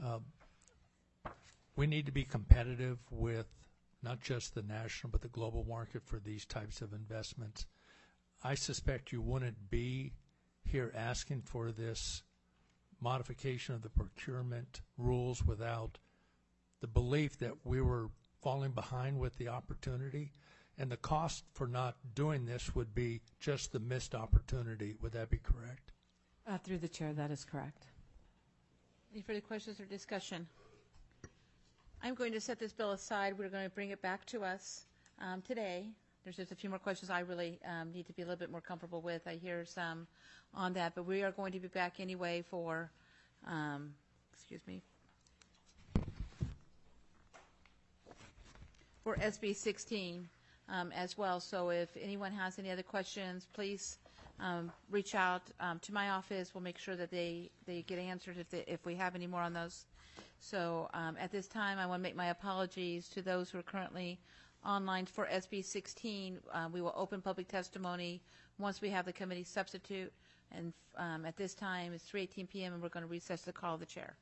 We need to be competitive with not just the national but the global market for these types of investments. I suspect you wouldn't be here asking for this modification of the procurement rules without the belief that we were falling behind with the opportunity, and the cost for not doing this would be just the missed opportunity. Would that be correct? Through the chair, that is correct. Any further questions or discussion? I'm going to set this bill aside. We're going to bring it back to us today. There's just a few more questions I really need to be a little bit more comfortable with. I hear some on that, but we are going to be back anyway for, for SB 16 as well. So if anyone has any other questions, please reach out to my office. We'll make sure that they get answered if we have any more on those. So at this time, I want to make my apologies to those who are currently online for SB 16. We will open public testimony once we have the committee substitute. And at this time, it's 3:18 p.m., and we're going to recess the call of the chair.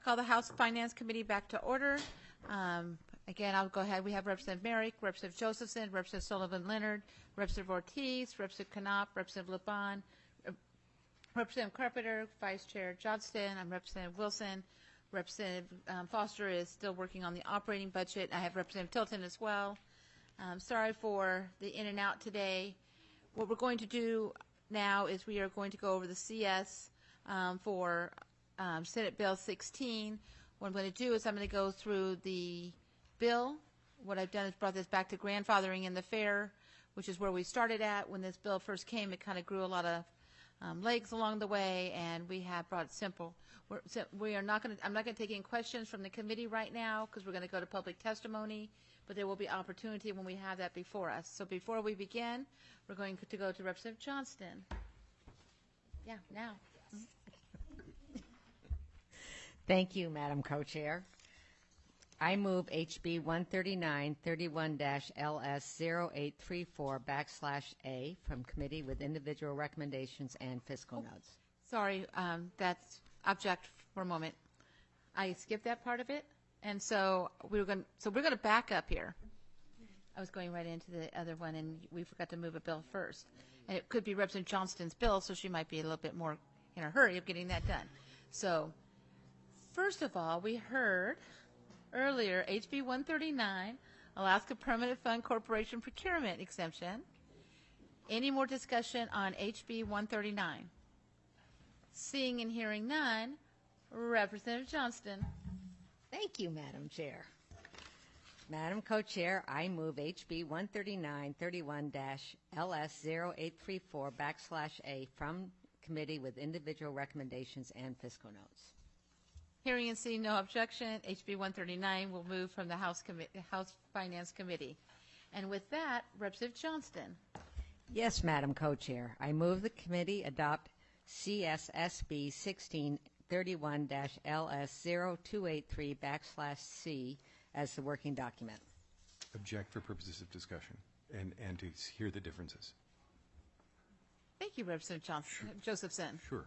call the House Finance Committee back to order. Again, I'll go ahead. We have Representative Merrick, Representative Josephson, Representative Sullivan Leonard, Representative Ortiz, Representative Knopf, Representative Lebon, Representative Carpenter, Vice Chair Johnston. I'm Representative Wilson. Representative Foster is still working on the operating budget. I have Representative Tilton as well. Sorry for the in and out today. What we're going to do now is we are going to go over the CS for Senate Bill 16. What I'm going to do is I'm going to go through the bill. What I've done is brought this back to grandfathering in the fair, which is where we started at. When this bill first came, it kind of grew a lot of legs along the way, and we have brought it simple. I'm not going to take any questions from the committee right now because we're going to go to public testimony, but there will be opportunity when we have that before us. So before we begin, we're going to go to Representative Johnston. Yeah, now. Thank you, Madam Co-Chair. I move HB 139-31-LS0834/A from committee with individual recommendations and fiscal notes. Sorry, that's object for a moment. I skipped that part of it, and so we're going to back up here. I was going right into the other one, and we forgot to move a bill first. And it could be Representative Johnston's bill, so she might be a little bit more in a hurry of getting that done. So, first of all, we heard earlier HB 139, Alaska Permanent Fund Corporation procurement exemption. Any more discussion on HB 139? Seeing and hearing none, Representative Johnston. Thank you, Madam Chair. Madam Co-Chair, I move HB 139-31-LS0834/A from committee with individual recommendations and fiscal notes. Hearing and seeing no objection, HB 139 will move from the House Finance Committee. And with that, Representative Johnston. Yes, Madam Co-Chair. I move the committee adopt CSSB 1631-LS0283/C as the working document. Object for purposes of discussion and to hear the differences. Thank you, Representative Josephson. Sure.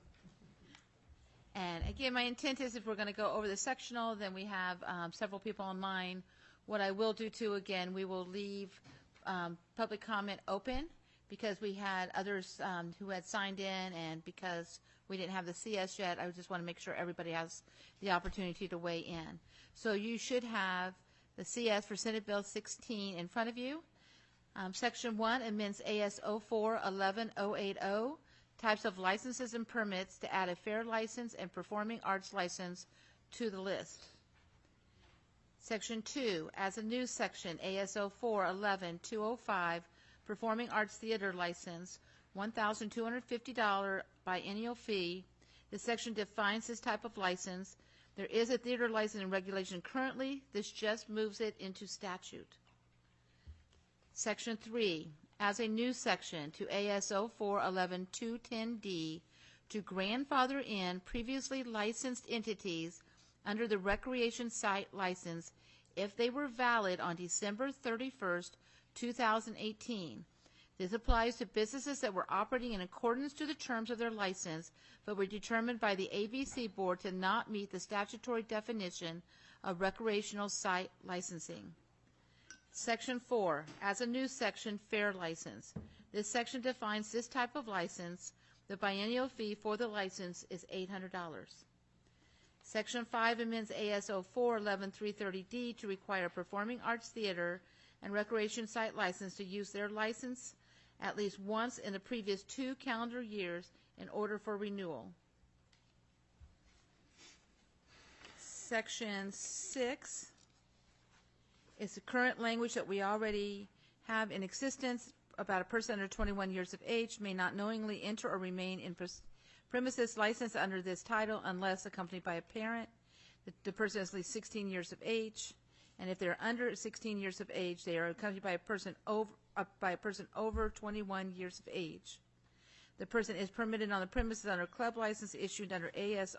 And again, my intent is if we're going to go over the sectional, then we have several people online. What I will do too, again, we will leave public comment open because we had others who had signed in, and because we didn't have the CS yet, I just want to make sure everybody has the opportunity to weigh in. So you should have the CS for Senate Bill 16 in front of you. Section 1 amends AS 04-11080. Types of licenses and permits to add a fair license and performing arts license to the list. Section 2, as a new section, ASO 4-11-205, performing arts theater license, $1,250 biennial fee. This section defines this type of license. There is a theater license and regulation currently. This just moves it into statute. Section 3, as a new section to ASO 4-11-210D, to grandfather in previously licensed entities under the recreation site license if they were valid on December 31st, 2018. This applies to businesses that were operating in accordance to the terms of their license but were determined by the ABC Board to not meet the statutory definition of recreational site licensing. Section 4, as a new section, fair license. This section defines this type of license. The biennial fee for the license is $800. Section 5 amends ASO 4-11-330D to require performing arts theater and recreation site license to use their license at least once in the previous 2 calendar years in order for renewal. Section 6 is the current language that we already have in existence about a person under 21 years of age may not knowingly enter or remain in premises licensed under this title unless accompanied by a parent. The person is at least 16 years of age, and if they're under 16 years of age, they are accompanied by a person over 21 years of age. The person is permitted on the premises under a club license issued under AS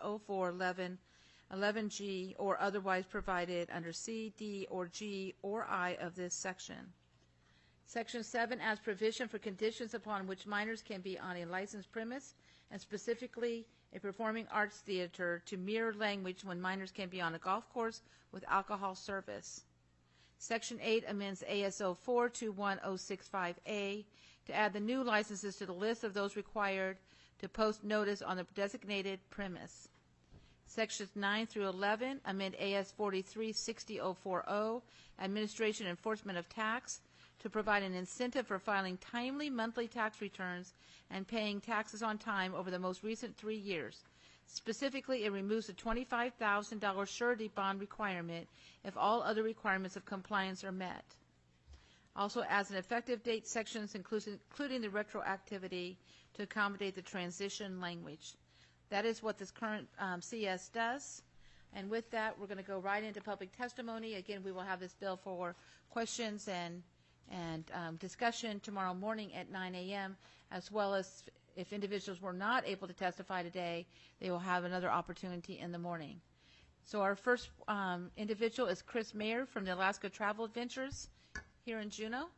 04-11G or otherwise provided under C, D, or G, or I of this section. Section 7 adds provision for conditions upon which minors can be on a licensed premise, and specifically a performing arts theater to mirror language when minors can be on a golf course with alcohol service. Section 8 amends ASO 421065A to add the new licenses to the list of those required to post notice on the designated premise. Sections 9 through 11 amend AS 4360040, Administration and Enforcement of Tax, to provide an incentive for filing timely monthly tax returns and paying taxes on time over the most recent 3 years. Specifically, it removes the $25,000 surety bond requirement if all other requirements of compliance are met. Also adds an effective date sections including the retroactivity to accommodate the transition language. That is what this current CS does. And with that, we're going to go right into public testimony. Again, we will have this bill for questions and discussion tomorrow morning at 9 a.m., as well as if individuals were not able to testify today, they will have another opportunity in the morning. So our first individual is Chris Mayer from the Alaska Travel Adventures here in Juneau.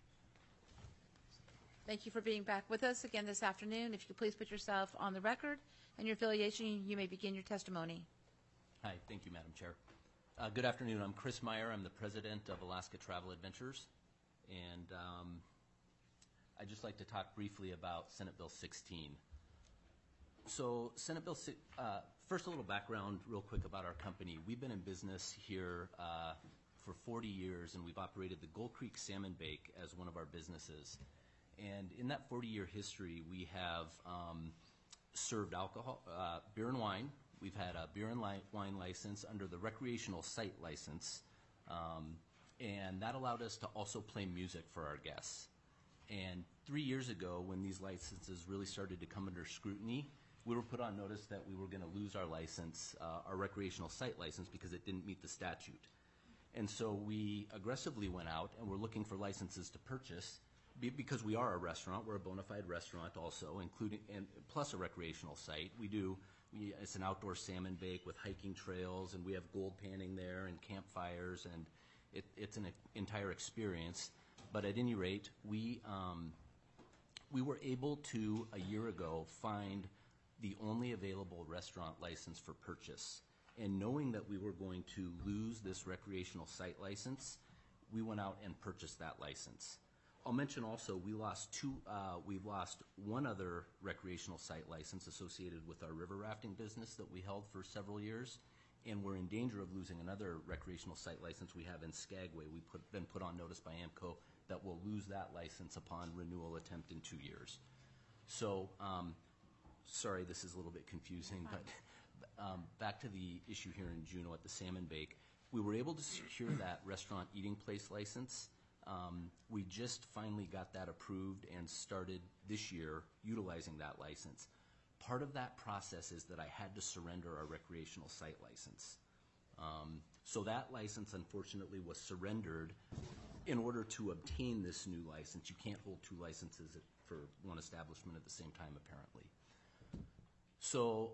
Thank you for being back with us again this afternoon. If you could please put yourself on the record and your affiliation, you may begin your testimony. Hi, thank you, Madam Chair. Good afternoon. I'm Chris Meyer. I'm the president of Alaska Travel Adventures. And I'd just like to talk briefly about Senate Bill 16. So Senate Bill, first a little background real quick about our company. We've been in business here for 40 years, and we've operated the Gold Creek Salmon Bake as one of our businesses. And in that 40-year history, we have served alcohol, beer and wine. We've had a beer and wine license under the recreational site license, and that allowed us to also play music for our guests. And 3 years ago, when these licenses really started to come under scrutiny, we were put on notice that we were going to lose our license, our recreational site license, because it didn't meet the statute. And so we aggressively went out and were looking for licenses to purchase, because we are a restaurant. We're a bona fide restaurant also, including and plus a recreational site. It's an outdoor salmon bake with hiking trails, and we have gold panning there and campfires, and it's an entire experience. But at any rate, we were able to, a year ago, find the only available restaurant license for purchase. And knowing that we were going to lose this recreational site license, we went out and purchased that license. I'll mention also we've lost one other recreational site license associated with our river rafting business that we held for several years, and we're in danger of losing another recreational site license we have in Skagway. We've been put on notice by AMCO that we'll lose that license upon renewal attempt in 2 years. So, sorry, this is a little bit confusing, but back to the issue here in Juneau at the Salmon Bake. We were able to secure that restaurant eating place license. We just finally got that approved and started this year utilizing that license. Part of that process is that I had to surrender our recreational site license. So that license, unfortunately, was surrendered in order to obtain this new license. You can't hold two licenses for one establishment at the same time, apparently. So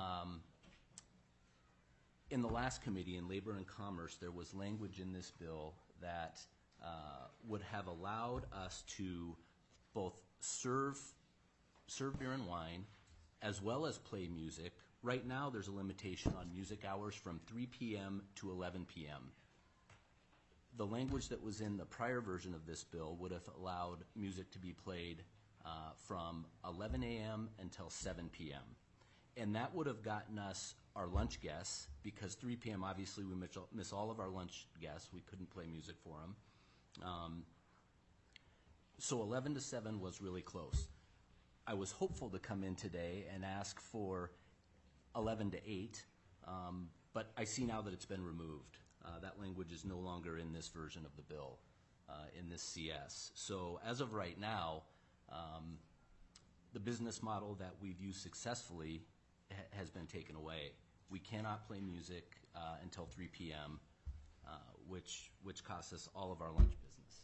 in the last committee, in Labor and Commerce, there was language in this bill that would have allowed us to both serve beer and wine as well as play music. Right now, there's a limitation on music hours from 3 p.m. to 11 p.m. The language that was in the prior version of this bill would have allowed music to be played from 11 a.m. until 7 p.m. And that would have gotten us our lunch guests, because 3 p.m. obviously we miss all of our lunch guests. We couldn't play music for them. So 11 to 7 was really close. I was hopeful to come in today and ask for 11 to 8, but I see now that it's been removed. That language is no longer in this version of the bill, in this CS. So as of right now, the business model that we've used successfully has been taken away. We cannot play music until 3 p.m., which costs us all of our lunch business.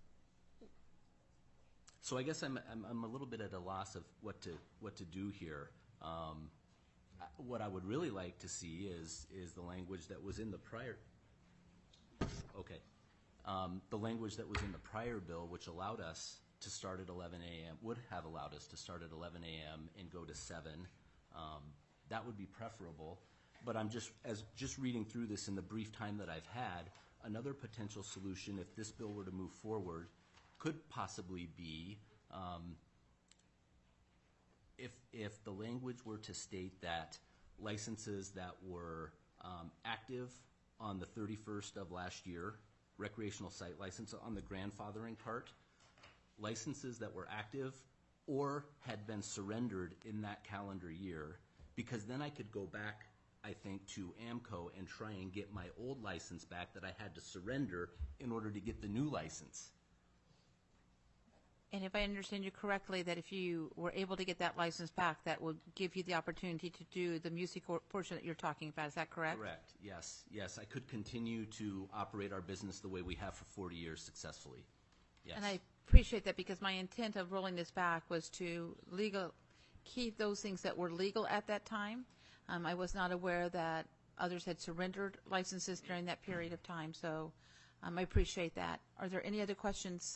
So I guess I'm a little bit at a loss of what to do here. What I would really like to see is the language that was in the prior. Okay. The language that was in the prior bill, which allowed us to start at 11 a.m., would have allowed us to start at 11 a.m. and go to 7. That would be preferable. But I'm just reading through this in the brief time that I've had, another potential solution, if this bill were to move forward, could possibly be if the language were to state that licenses that were active on the 31st of last year, recreational site license on the grandfathering part, licenses that were active or had been surrendered in that calendar year, because then I could go back, I think, to AMCO and try and get my old license back that I had to surrender in order to get the new license. And if I understand you correctly, that if you were able to get that license back, that would give you the opportunity to do the music portion that you're talking about. Is that correct? Correct. Yes. Yes. I could continue to operate our business the way we have for 40 years successfully. Yes. And I appreciate that, because my intent of rolling this back was to keep those things that were legal at that time. I was not aware that others had surrendered licenses during that period of time, so I appreciate that. Are there any other questions?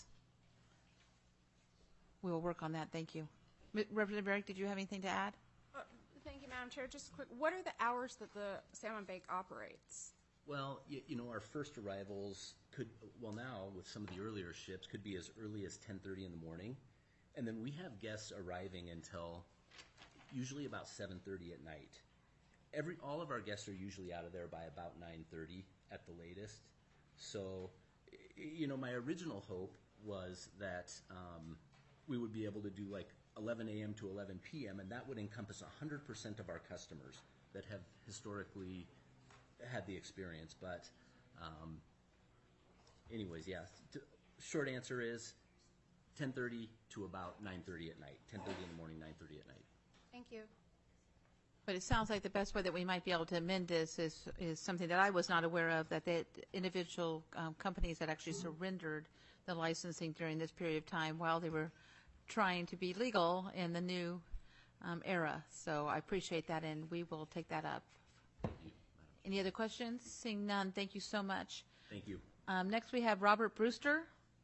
We will work on that. Thank you. Representative Merrick, did you have anything to add? Thank you, Madam Chair. Just quick, what are the hours that the Salmon Bank operates? Well, our first arrivals could, now with some of the earlier ships, could be as early as 10:30 in the morning. And then we have guests arriving until usually about 7:30 at night. All of our guests are usually out of there by about 9:30 at the latest. So, my original hope was that we would be able to do like 11 a.m. to 11 p.m., and that would encompass 100% of our customers that have historically had the experience. But anyways, yeah, short answer is 10:30 to about 9:30 at night, 10:30 in the morning, 9:30 at night. Thank you. But it sounds like the best way that we might be able to amend this is something that I was not aware of, that the individual companies that actually surrendered the licensing during this period of time while they were trying to be legal in the new era. So I appreciate that, and we will take that up. Thank you, Madam Chair. Any other questions? Seeing none, thank you so much. Thank you. Next we have Robert Brewster.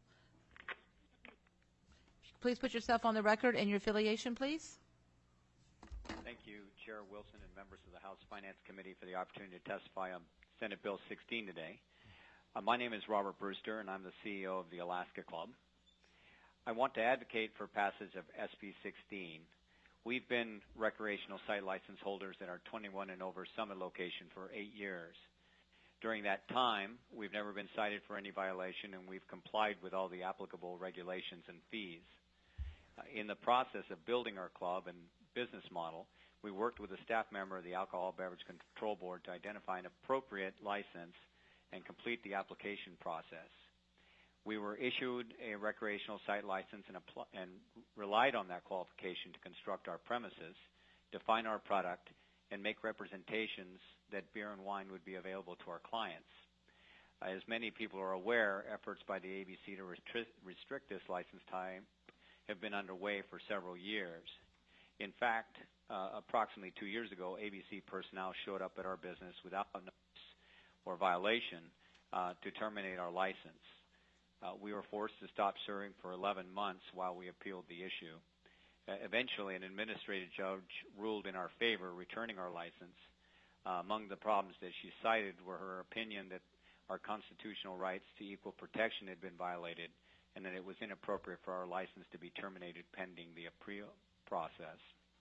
Please put yourself on the record and your affiliation, please. Thank you, Chair Wilson and members of the House Finance Committee, for the opportunity to testify on Senate Bill 16 today. My name is Robert Brewster, and I'm the CEO of the Alaska Club. I want to advocate for passage of SB 16. We've been recreational site license holders at our 21 and over Summit location for 8 years. During that time, we've never been cited for any violation, and we've complied with all the applicable regulations and fees. In the process of building our club and business model, we worked with a staff member of the Alcohol Beverage Control Board to identify an appropriate license and complete the application process. We were issued a recreational site license and relied on that qualification to construct our premises, define our product, and make representations that beer and wine would be available to our clients. As many people are aware, efforts by the ABC to restrict this license type have been underway for several years. In fact, approximately 2 years ago, ABC personnel showed up at our business without notice or violation to terminate our license. We were forced to stop serving for 11 months while we appealed the issue. Eventually, an administrative judge ruled in our favor, returning our license. Among the problems that she cited were her opinion that our constitutional rights to equal protection had been violated, and that it was inappropriate for our license to be terminated pending the appeal process.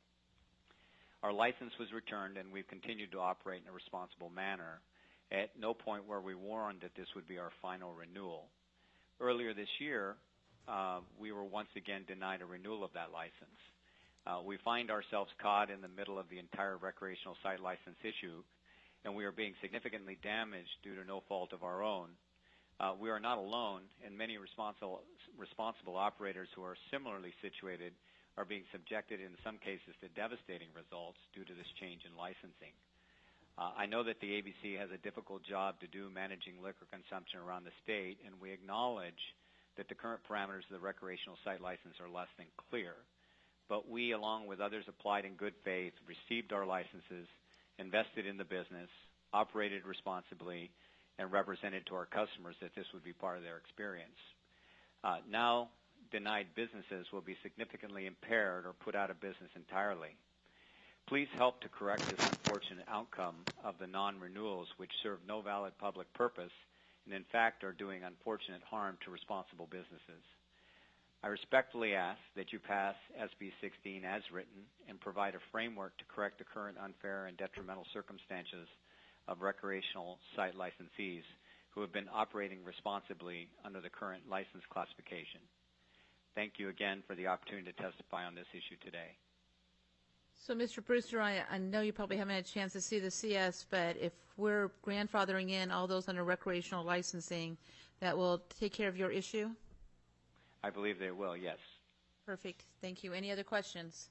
Our license was returned, and we've continued to operate in a responsible manner. At no point were we warned that this would be our final renewal. Earlier this year, we were once again denied a renewal of that license. We find ourselves caught in the middle of the entire recreational site license issue, and we are being significantly damaged due to no fault of our own. We are not alone, and many responsible operators who are similarly situated are being subjected in some cases to devastating results due to this change in licensing. I know that the ABC has a difficult job to do managing liquor consumption around the state, and we acknowledge that the current parameters of the recreational site license are less than clear. But we, along with others, applied in good faith, received our licenses, invested in the business, operated responsibly, and represented to our customers that this would be part of their experience. Now, denied businesses will be significantly impaired or put out of business entirely. Please help to correct this unfortunate outcome of the non-renewals, which serve no valid public purpose and, in fact, are doing unfortunate harm to responsible businesses. I respectfully ask that you pass SB 16 as written and provide a framework to correct the current unfair and detrimental circumstances of recreational site licensees who have been operating responsibly under the current license classification. Thank you again for the opportunity to testify on this issue today. So, Mr. Brewster, I know you probably haven't had a chance to see the CS, but if we're grandfathering in all those under recreational licensing, that will take care of your issue? I believe they will, yes. Perfect. Thank you. Any other questions?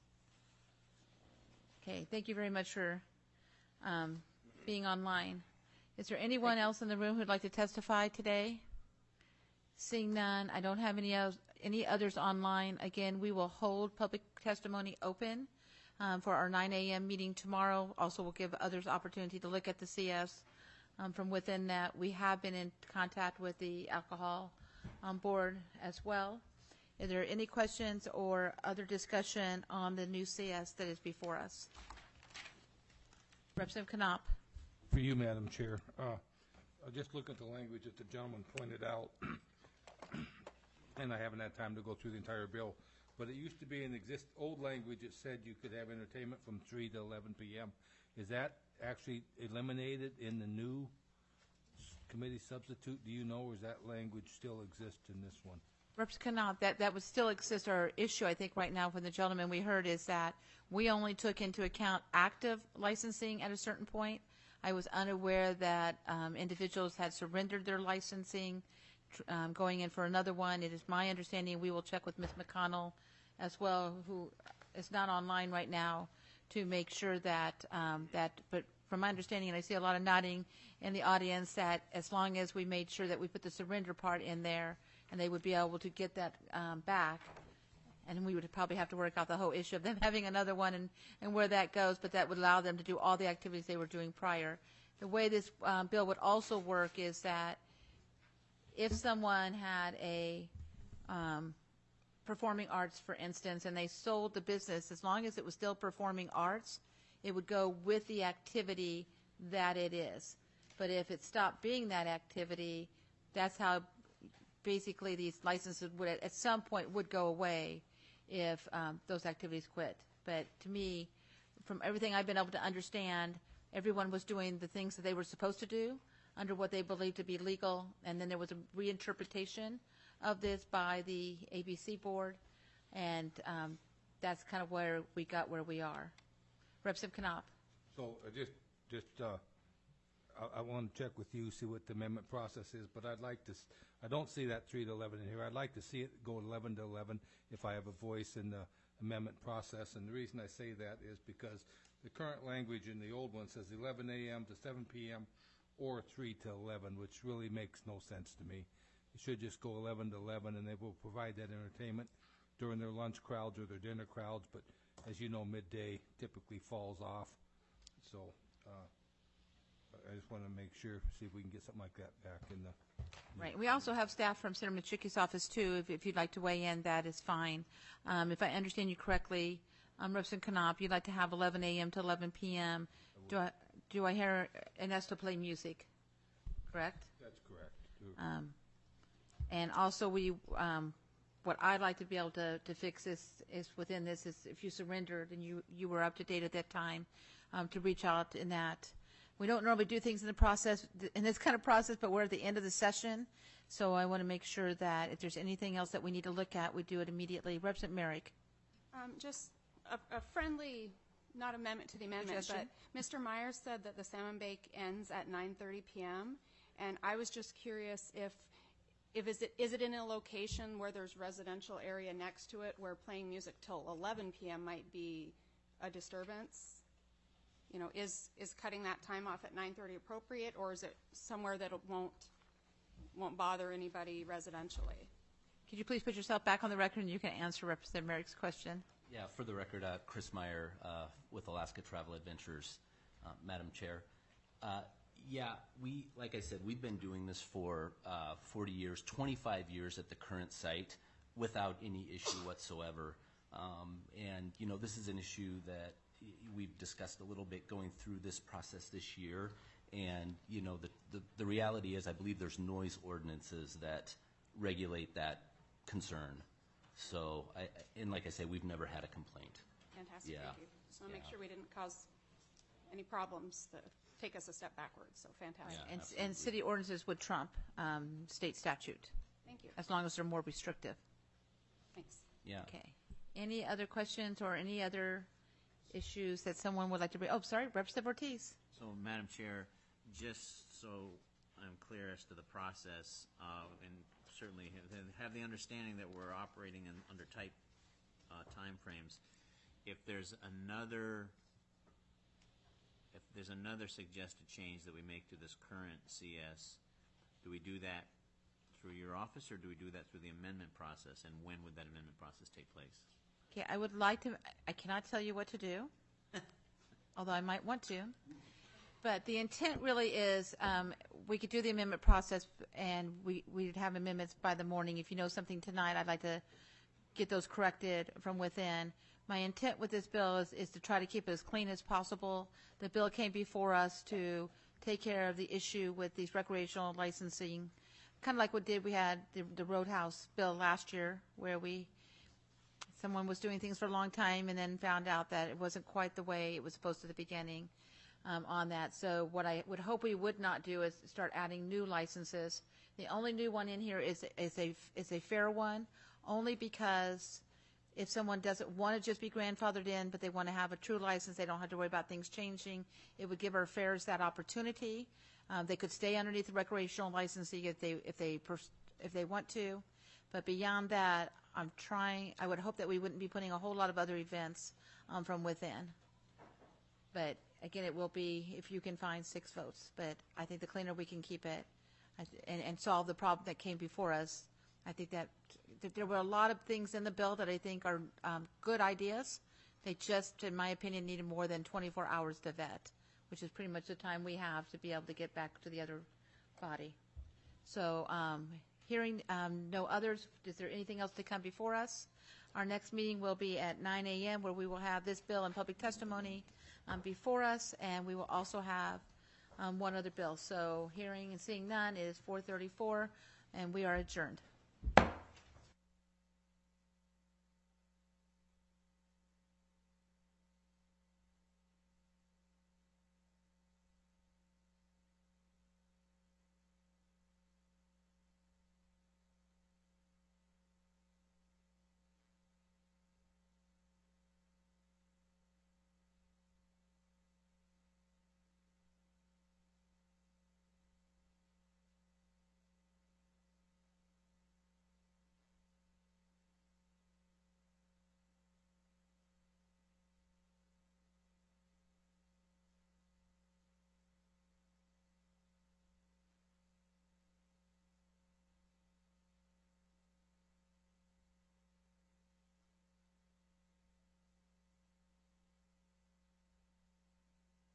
Okay. Thank you very much for being online. Is there anyone else in the room who'd like to testify today? Seeing none, I don't have any others online. Again, we will hold public testimony open for our 9 a.m. meeting tomorrow. Also, we'll give others opportunity to look at the CS. From within that, we have been in contact with the alcohol board as well. Is there any questions or other discussion on the new CS that is before us? Representative Knopp. For you, Madam Chair, I just look at the language that the gentleman pointed out, and I haven't had time to go through the entire bill, but it used to be in old language that said you could have entertainment from 3 to 11 p.m. Is that actually eliminated in the new committee substitute? Do you know, or does that language still exist in this one? Representative Knopp, that would still exist. Our issue, I think, right now from the gentleman we heard is that we only took into account active licensing at a certain point. I was unaware that individuals had surrendered their licensing going in for another one. It is my understanding, we will check with Ms. McConnell as well, who is not online right now, to make sure that, but from my understanding, and I see a lot of nodding in the audience, that as long as we made sure that we put the surrender part in there, and they would be able to get that back, and we would probably have to work out the whole issue of them having another one and where that goes, but that would allow them to do all the activities they were doing prior. The way this bill would also work is that if someone had a performing arts, for instance, and they sold the business, as long as it was still performing arts, it would go with the activity that it is. But if it stopped being that activity, that's how basically these licenses would at some point would go away if those activities quit. But to me, from everything I've been able to understand, everyone was doing the things that they were supposed to do under what they believed to be legal, and then there was a reinterpretation of this by the ABC board, and that's kind of where we got where we are. Representative Knopp. So I want to check with you, see what the amendment process is, but I'd like to, I don't see that 3 to 11 in here. I'd like to see it go 11 to 11 if I have a voice in the amendment process, and the reason I say that is because the current language in the old one says 11 a.m. to 7 p.m. or 3 to 11, which really makes no sense to me. It should just go 11 to 11, and they will provide that entertainment during their lunch crowds or their dinner crowds, but as you know, midday typically falls off. So I just want to make sure, see if we can get something like that back in the... Right. We also have staff from Senator Machuki's office, too. If you'd like to weigh in, that is fine. If I understand you correctly, Representative Knopp, you'd like to have 11 a.m. to 11 p.m. Do I hear Ernesto play music? Correct? That's correct. And also, what I'd like to be able to fix is within this is if you surrendered and you were up to date at that time, to reach out in that. We don't normally do things in this kind of process, but we're at the end of the session, so I want to make sure that if there's anything else that we need to look at, we do it immediately. Representative Merrick. Just a friendly, not amendment to the amendment, Suggestion? but Mr. Myers said that the Salmon Bake ends at 9:30 p.m., and I was just curious if is it in a location where there's residential area next to it where playing music till 11 p.m. might be a disturbance? You know, is cutting that time off at 9:30 appropriate, or is it somewhere that it won't bother anybody residentially? Could you please put yourself back on the record and you can answer Representative Merrick's question? Yeah, for the record, Chris Meyer with Alaska Travel Adventures, Madam Chair. Yeah, like I said, we've been doing this for 40 years, 25 years at the current site without any issue whatsoever. And, this is an issue that we've discussed a little bit going through this process this year. And, the reality is I believe there's noise ordinances that regulate that concern. So, and like I say, we've never had a complaint. Fantastic, Yeah. thank you. Just want to make sure we didn't cause any problems that take us a step backwards, so fantastic. Yeah. And city ordinances would trump state statute, Thank you. as long as they're more restrictive. Thanks. Yeah. Okay. Any other questions or any other issues that someone would like to bring? Oh, sorry, Representative Ortiz. So, Madam Chair, just so I'm clear as to the process, and certainly have the understanding that we're operating under tight timeframes. If there's another suggested change that we make to this current CS, do we do that through your office, or do we do that through the amendment process, and when would that amendment process take place? Okay, I would like to, I cannot tell you what to do, although I might want to. But the intent really is we could do the amendment process, and we'd have amendments by the morning. If you know something tonight, I'd like to get those corrected from within. My intent with this bill is to try to keep it as clean as possible. The bill came before us to take care of the issue with these recreational licensing, kind of like we had the Roadhouse bill last year, where someone was doing things for a long time and then found out that it wasn't quite the way it was supposed to at the beginning on that. So what I would hope we would not do is start adding new licenses. The only new one in here is a fair one, only because if someone doesn't want to just be grandfathered in, but they want to have a true license, they don't have to worry about things changing. It would give our fairs that opportunity. They could stay underneath the recreational licensing if they want to, but beyond that, I would hope that we wouldn't be putting a whole lot of other events from within. But again, it will be if you can find 6 votes. But I think the cleaner we can keep it and solve the problem that came before us. I think that there were a lot of things in the bill that I think are good ideas. They just, in my opinion, needed more than 24 hours to vet, which is pretty much the time we have to be able to get back to the other body. So hearing no others, is there anything else to come before us? Our next meeting will be at 9 a.m. where we will have this bill and public testimony before us, and we will also have one other bill. So hearing and seeing none, it is 4:34, and we are adjourned.